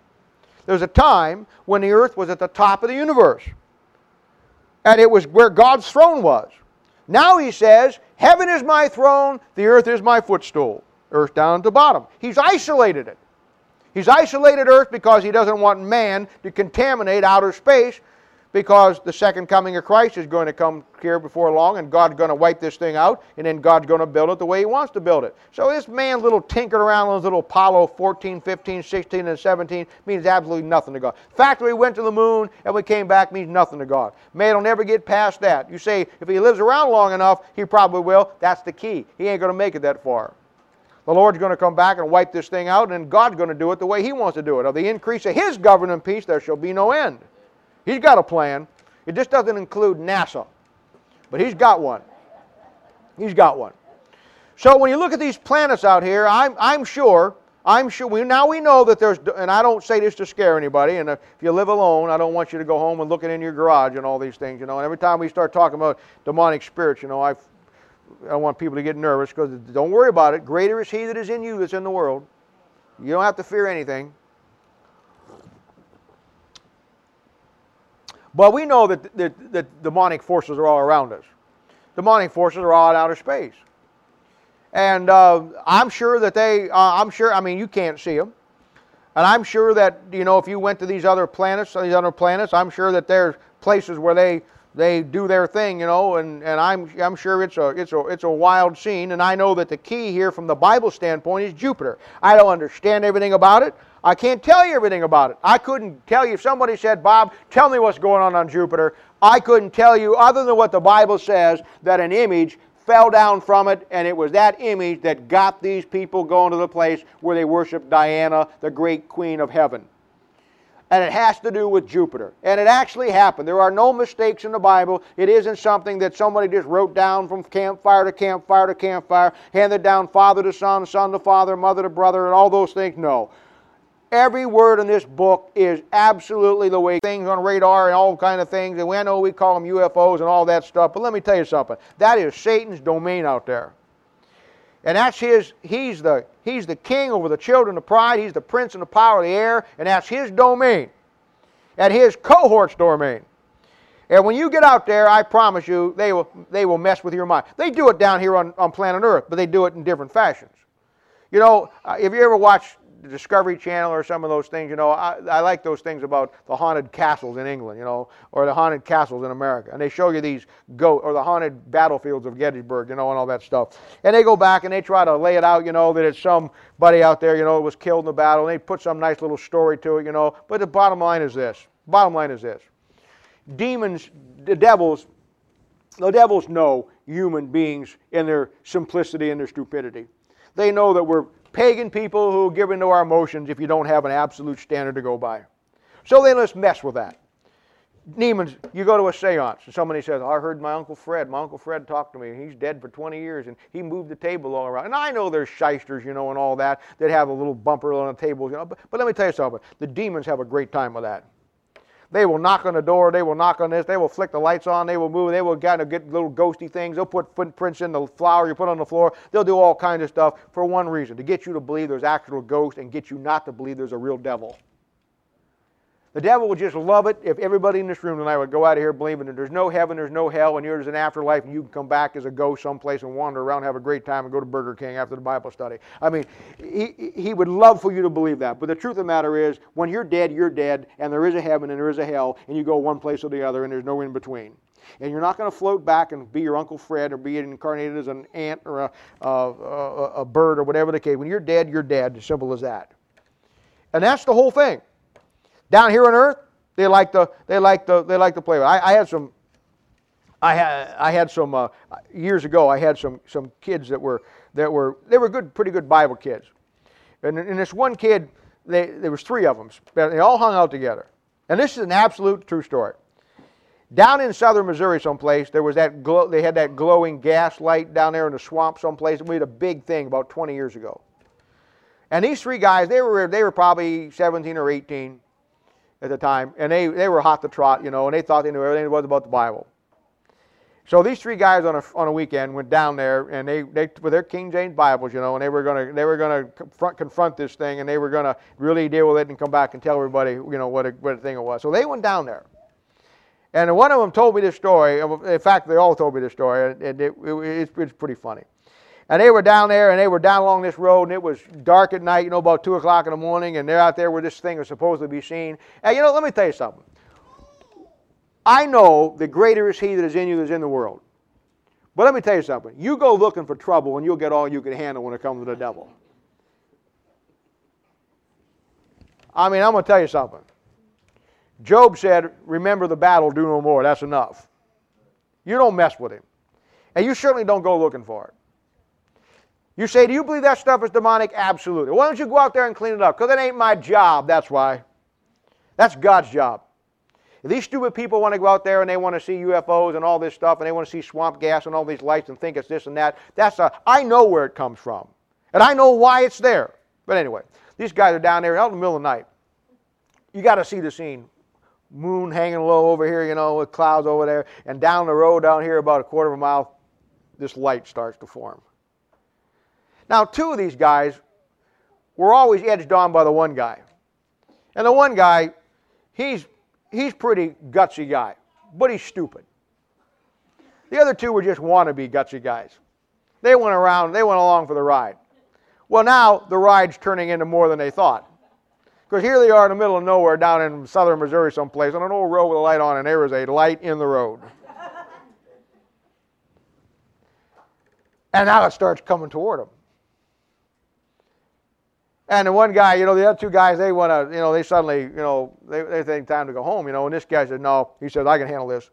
when the earth was at the top of the universe. And it was where God's throne was. Now He says, heaven is my throne, the earth is my footstool. Earth down at the bottom. He's isolated it. He's isolated earth because He doesn't want man to contaminate outer space, because the second coming of Christ is going to come here before long, and God's going to wipe this thing out, and then God's going to build it the way He wants to build it. So this man's little tinkering around with little Apollo 14, 15, 16, and 17 means absolutely nothing to God. The fact that we went to the moon and we came back means nothing to God. Man will never get past that. You say, if he lives around long enough, he probably will. That's the key. He ain't going to make it that far. The Lord's going to come back and wipe this thing out, and then God's going to do it the way He wants to do it. Of the increase of His governing peace, there shall be no end. He's got a plan. It just doesn't include NASA. But He's got one. He's got one. So when you look at these planets out here, I'm sure, we know that there's, and I don't say this to scare anybody, and if you live alone, I don't want you to go home and look in your garage and all these things, you know. And every time we start talking about demonic spirits, you know, I don't want people to get nervous, because don't worry about it. Greater is He that is in you that's in the world. You don't have to fear anything. But we know that demonic forces are all around us. Demonic forces are all in outer space. And I'm sure that I mean, you can't see them. And I'm sure that, you know, if you went to these other planets, I'm sure that there's places where they do their thing, you know, and I'm sure it's a wild scene. And I know that the key here from the Bible standpoint is Jupiter. I don't understand everything about it. I can't tell you everything about it. I couldn't tell you if somebody said, Bob, tell me what's going on Jupiter. I couldn't tell you, other than what the Bible says, that an image fell down from it, and it was that image that got these people going to the place where they worship Diana, the great queen of heaven. And it has to do with Jupiter. And it actually happened. There are no mistakes in the Bible. It isn't something that somebody just wrote down from campfire to campfire to campfire, handed down father to son, son to father, mother to brother, and all those things. No. Every word in this book is absolutely the way things on radar and all kind of things. And I know we call them UFOs and all that stuff. But let me tell you something. That is Satan's domain out there. And that's he's the king over the children of pride. He's the prince and the power of the air. And that's his domain. And his cohort's domain. And when you get out there, I promise you, they will mess with your mind. They do it down here on planet Earth, but they do it in different fashions. You know, if you ever watch the Discovery Channel or some of those things, you know, I like those things about the haunted castles in England, you know, or the haunted castles in America. And they show you these or the haunted battlefields of Gettysburg, you know, and all that stuff. And they go back and they try to lay it out, you know, that it's somebody out there, you know, was killed in the battle. And they put some nice little story to it, you know. But the bottom line is this. Demons, the devils know human beings in their simplicity and their stupidity. They know that we're pagan people who give into our emotions if you don't have an absolute standard to go by. So they let's mess with that. Demons, you go to a seance and somebody says, I heard my Uncle Fred talked to me, and he's dead for 20 years, and he moved the table all around. And I know there's shysters, you know, and all that have a little bumper on the table, you know, but let me tell you something. The demons have a great time with that. They will knock on the door, they will knock on this, they will flick the lights on, they will move, they will kind of get little ghosty things, they'll put footprints in the flour you put on the floor, they'll do all kinds of stuff for one reason, to get you to believe there's actual ghosts and get you not to believe there's a real devil. The devil would just love it if everybody in this room tonight would go out of here believing that there's no heaven, there's no hell, and there's an afterlife, and you can come back as a ghost someplace and wander around, have a great time, and go to Burger King after the Bible study. I mean, he would love for you to believe that. But the truth of the matter is, when you're dead, and there is a heaven and there is a hell, and you go one place or the other, and there's no in between. And you're not going to float back and be your Uncle Fred or be incarnated as an ant or a bird or whatever the case. When you're dead, as simple as that. And that's the whole thing. Down here on Earth, they like to play with. I had some years ago. I had some kids that were good, pretty good Bible kids, and this one kid, there was 3 of them. They all hung out together, and this is an absolute true story. Down in southern Missouri, someplace, there was they had that glowing gas light down there in the swamp, someplace. We had a big thing about 20 years ago, and these 3 guys, they were probably 17 or 18. At the time, and they were hot to trot, you know, and they thought they knew everything there was about the Bible. So these 3 guys on a weekend went down there, and they with their King James Bibles, you know, and they were gonna confront this thing, and they were gonna really deal with it and come back and tell everybody, you know, what a thing it was. So they went down there, and one of them told me this story. In fact, they all told me this story, and it's pretty funny. And they were down there, and they were down along this road, and it was dark at night, you know, about 2 o'clock in the morning, and they're out there where this thing is supposed to be seen. And, you know, let me tell you something. I know the greater is He that is in you that is in the world. But let me tell you something. You go looking for trouble, and you'll get all you can handle when it comes to the devil. I mean, I'm going to tell you something. Job said, remember the battle, do no more. That's enough. You don't mess with him. And you certainly don't go looking for it. You say, do you believe that stuff is demonic? Absolutely. Why don't you go out there and clean it up? Because it ain't my job, that's why. That's God's job. If these stupid people want to go out there and they want to see UFOs and all this stuff, and they want to see swamp gas and all these lights and think it's this and that, I know where it comes from. And I know why it's there. But anyway, these guys are down there out in the middle of the night. You got to see the scene. Moon hanging low over here, you know, with clouds over there. And down the road down here about a quarter of a mile, this light starts to form. Now, 2 of these guys were always edged on by the one guy. And the one guy, he's pretty gutsy guy, but he's stupid. The other 2 were just wannabe gutsy guys. They went along for the ride. Well, now the ride's turning into more than they thought. Because here they are in the middle of nowhere down in southern Missouri someplace on an old road with a light on, and there is a light in the road. And now it starts coming toward them. And the one guy, you know, the other 2 guys, they want to, you know, they suddenly, you know, they think time to go home, you know, and this guy said, no. He says, I can handle this.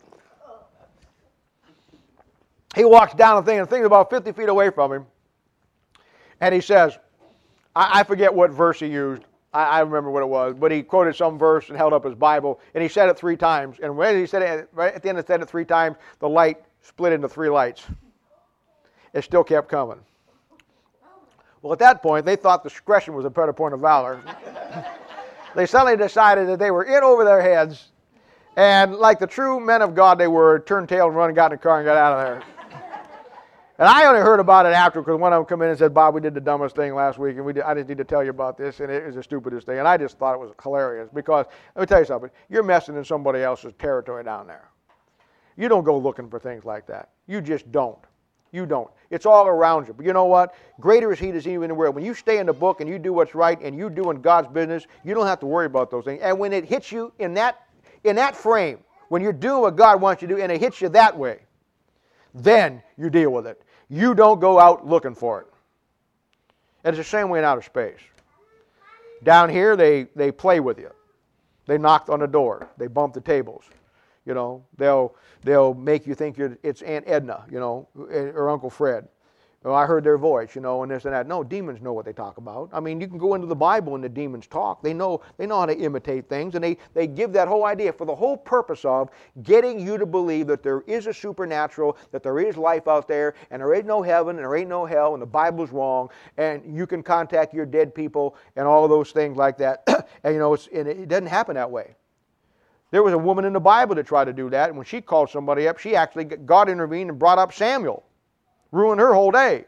He walks down the thing, and the thing's about 50 feet away from him. And he says, I forget what verse he used, I remember what it was, but he quoted some verse and held up his Bible, and he said it 3 times. And when he said it, right at the end of said it 3 times, the light split into 3 lights. It still kept coming. Well, at that point, they thought discretion was a better point of valor. They suddenly decided that they were in over their heads, and like the true men of God they were, turned tail and run and got in the car and got out of there. And I only heard about it after, because one of them come in and said, Bob, we did the dumbest thing last week, and I just need to tell you about this, and it was the stupidest thing. And I just thought it was hilarious, because, let me tell you something, you're messing in somebody else's territory down there. You don't go looking for things like that. You just don't. You don't. It's all around you. But you know what? Greater is he that's even in the world. When you stay in the book and you do what's right and you doing God's business, you don't have to worry about those things. And when it hits you in that frame, when you're doing what God wants you to do and it hits you that way, then you deal with it. You don't go out looking for it. And it's the same way in outer space. Down here, they play with you. They knock on the door. They bump the tables. You know, they'll make you think it's Aunt Edna, you know, or Uncle Fred. Oh, I heard their voice, you know, and this and that. No, demons know what they talk about. I mean, you can go into the Bible and the demons talk. They know how to imitate things, and they give that whole idea for the whole purpose of getting you to believe that there is a supernatural, that there is life out there, and there ain't no heaven, and there ain't no hell, and the Bible's wrong, and you can contact your dead people, and all of those things like that. And you know, it doesn't happen that way. There was a woman in the Bible that tried to do that, and when she called somebody up, God intervened and brought up Samuel. Ruined her whole day.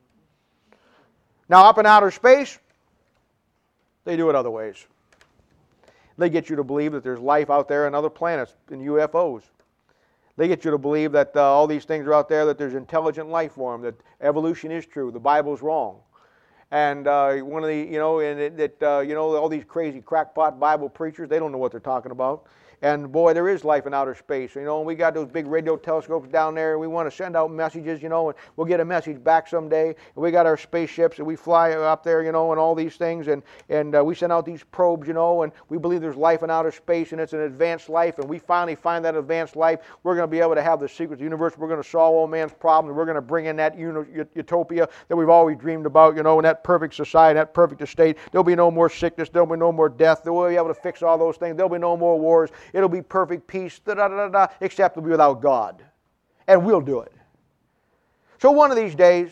Now up in outer space, they do it other ways. They get you to believe that there's life out there on other planets, in UFOs. They get you to believe that all these things are out there, that there's intelligent life form, that evolution is true, the Bible's wrong. And one of the, you know, you know, all these crazy crackpot Bible preachers, they don't know what they're talking about. And boy, there is life in outer space. You know, and we got those big radio telescopes down there, and we want to send out messages, you know, and we'll get a message back someday. And we got our spaceships, and we fly up there, you know, and all these things, and we send out these probes, you know, and we believe there's life in outer space, and it's an advanced life, and we finally find that advanced life. We're going to be able to have the secrets of the universe. We're going to solve all man's problems, and we're going to bring in that utopia that we've always dreamed about, you know, in that perfect society, that perfect estate. There'll be no more sickness. There'll be no more death. We'll be able to fix all those things. There'll be no more wars. It'll be perfect peace, except it'll be without God. And we'll do it. So one of these days,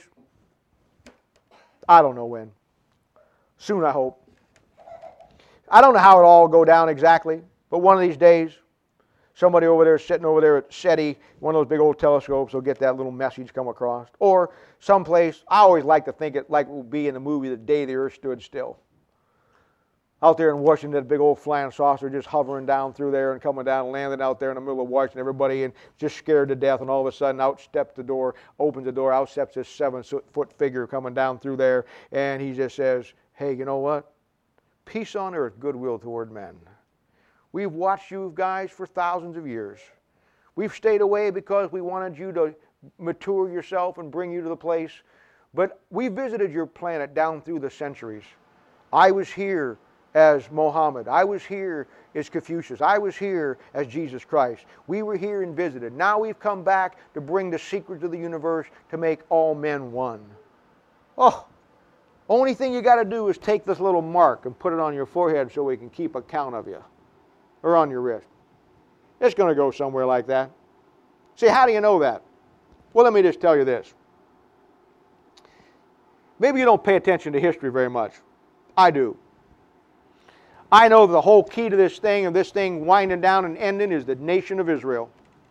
I don't know when, soon I hope. I don't know how it'll all go down exactly, but one of these days, somebody over there sitting over there at SETI, one of those big old telescopes, will get that little message come across. Or someplace, I always like to think it like it will be in the movie The Day the Earth Stood Still. Out there in Washington, that big old flying saucer just hovering down through there and coming down and landing out there in the middle of Washington, everybody and just scared to death, and all of a sudden out steps the door, opens the door, out steps this 7-foot figure coming down through there, and he just says, hey, you know what? Peace on earth, goodwill toward men. We've watched you guys for thousands of years. We've stayed away because we wanted you to mature yourself and bring you to the place, but we visited your planet down through the centuries. I was here as Mohammed. I was here as Confucius. I was here as Jesus Christ. We were here and visited. Now we've come back to bring the secrets of the universe to make all men one. Oh, only thing you got to do is take this little mark and put it on your forehead so we can keep account of you. Or on your wrist. It's going to go somewhere like that. See, how do you know that? Well, let me just tell you this. Maybe you don't pay attention to history very much. I do. I know the whole key to this thing, and this thing winding down and ending, is the nation of Israel.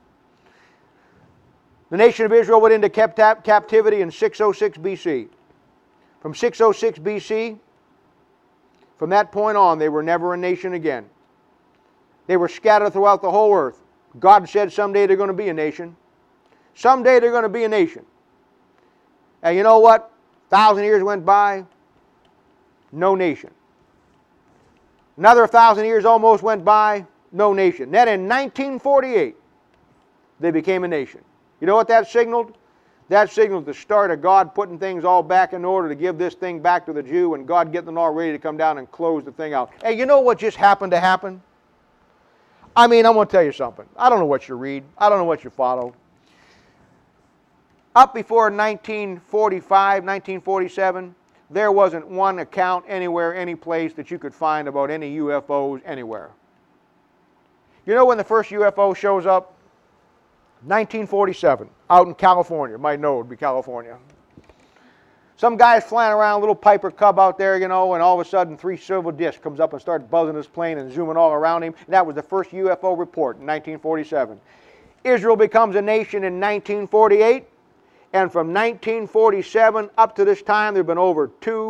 The nation of Israel went into captivity in 606 BC. From 606 BC, from that point on, they were never a nation again. They were scattered throughout the whole earth. God said someday they're going to be a nation. Someday they're going to be a nation. And you know what? 1,000 years went by, no nation. Another 1,000 years almost went by, no nation. Then in 1948, they became a nation. You know what that signaled? That signaled the start of God putting things all back in order to give this thing back to the Jew, and God getting them all ready to come down and close the thing out. Hey, you know what just happened to happen? I mean, I'm going to tell you something. I don't know what you read. I don't know what you follow. Up before 1945, 1947, there wasn't one account anywhere, any place that you could find about any UFOs anywhere. You know when the first UFO shows up? 1947, out in California. You might know it would be California. Some guy's flying around, a little Piper Cub out there, you know, and all of a sudden 3 silver discs comes up and starts buzzing his plane and zooming all around him. And that was the first UFO report in 1947. Israel becomes a nation in 1948, and from 1947 up to this time, there have been over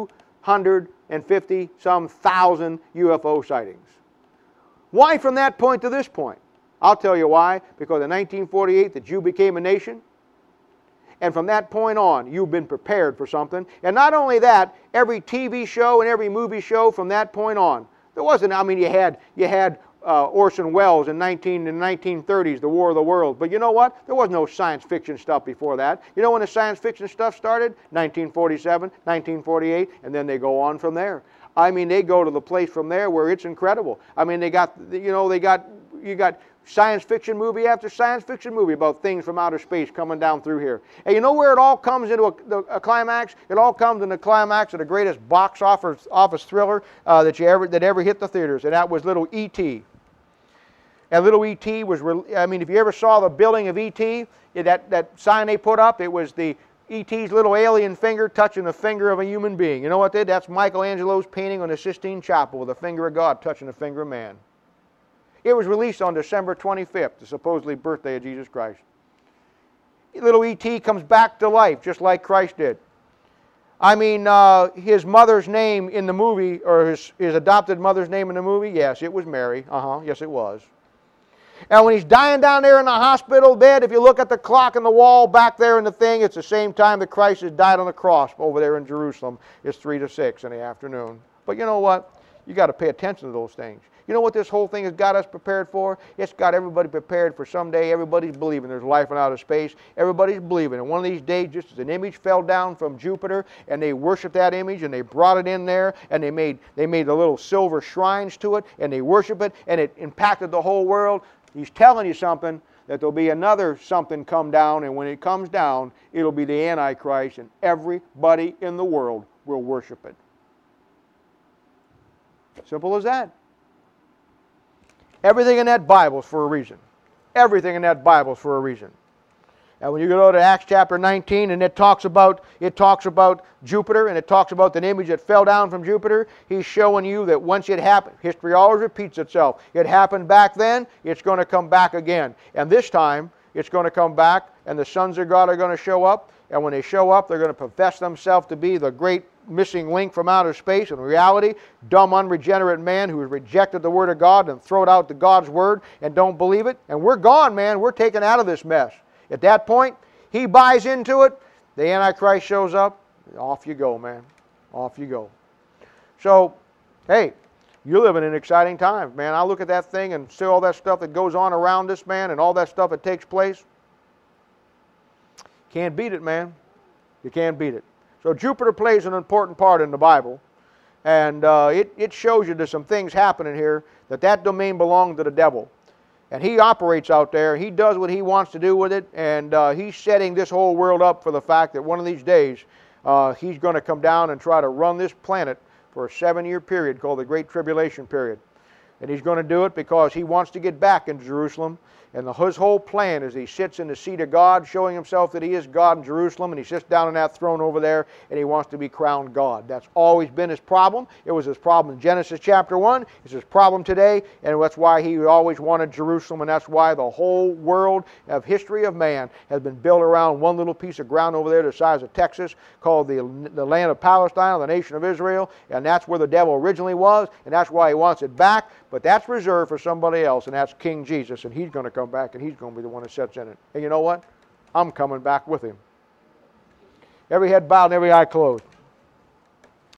250-some thousand UFO sightings. Why from that point to this point? I'll tell you why. Because in 1948, the Jew became a nation. And from that point on, you've been prepared for something. And not only that, every TV show and every movie show from that point on. There wasn't, I mean, you had Orson Welles in the 1930s, The War of the Worlds. But you know what? There was no science fiction stuff before that. You know when the science fiction stuff started? 1947, 1948, and then they go on from there. I mean, they go to the place from there where it's incredible. I mean, you got science fiction movie after science fiction movie about things from outer space coming down through here. And you know where it all comes into a climax? It all comes in the climax of the greatest box office thriller that ever hit the theaters, and that was Little E.T. And Little E.T. was, I mean, if you ever saw the building of E.T., that sign they put up, it was the E.T.'s little alien finger touching the finger of a human being. You know what that? That's Michelangelo's painting on the Sistine Chapel with the finger of God touching the finger of man. It was released on December 25th, the supposedly birthday of Jesus Christ. Little E.T. comes back to life just like Christ did. I mean, his mother's name in the movie, or his adopted mother's name in the movie, yes, it was Mary. Yes, it was. And when he's dying down there in the hospital bed, if you look at the clock on the wall back there in the thing, it's the same time that Christ has died on the cross over there in Jerusalem. It's 3 to 6 in the afternoon. But you know what? You got to pay attention to those things. You know what this whole thing has got us prepared for? It's got everybody prepared for someday. Everybody's believing there's life in outer space. Everybody's believing. And one of these days, just as an image fell down from Jupiter, and they worshiped that image, and they brought it in there, and they made the little silver shrines to it, and they worship it, and it impacted the whole world. He's telling you something, that there'll be another something come down, and when it comes down, it'll be the Antichrist, and everybody in the world will worship it. Simple as that. Everything in that Bible is for a reason. Everything in that Bible is for a reason. And when you go to Acts chapter 19, and it talks about Jupiter, and it talks about the image that fell down from Jupiter, he's showing you that once it happened, history always repeats itself. It happened back then, it's going to come back again. And this time, it's going to come back, and the sons of God are going to show up, and when they show up, they're going to profess themselves to be the great missing link from outer space. In reality, dumb, unregenerate man who has rejected the Word of God and thrown out the God's Word and don't believe it. And we're gone, man. We're taken out of this mess. At that point, he buys into it. The Antichrist shows up. Off you go, man. Off you go. So, hey, you're living in exciting times, man. I look at that thing and see all that stuff that goes on around us, man, and all that stuff that takes place. Can't beat it, man. You can't beat it. So Jupiter plays an important part in the Bible, and it shows you there's some things happening here, that domain belonged to the devil. And he operates out there, he does what he wants to do with it, and he's setting this whole world up for the fact that one of these days he's going to come down and try to run this planet for a 7-year period called the Great Tribulation period. And he's going to do it because he wants to get back into Jerusalem. And his whole plan is he sits in the seat of God, showing himself that he is God in Jerusalem, and he sits down on that throne over there, and he wants to be crowned God. That's always been his problem. It was his problem in Genesis chapter 1. It's his problem today, and that's why he always wanted Jerusalem, and that's why the whole world of history of man has been built around one little piece of ground over there the size of Texas called the land of Palestine, the nation of Israel, and that's where the devil originally was, and that's why he wants it back. But that's reserved for somebody else, and that's King Jesus, and he's going to come back, and he's going to be the one that sits in it. And you know what? I'm coming back with him. Every head bowed and every eye closed.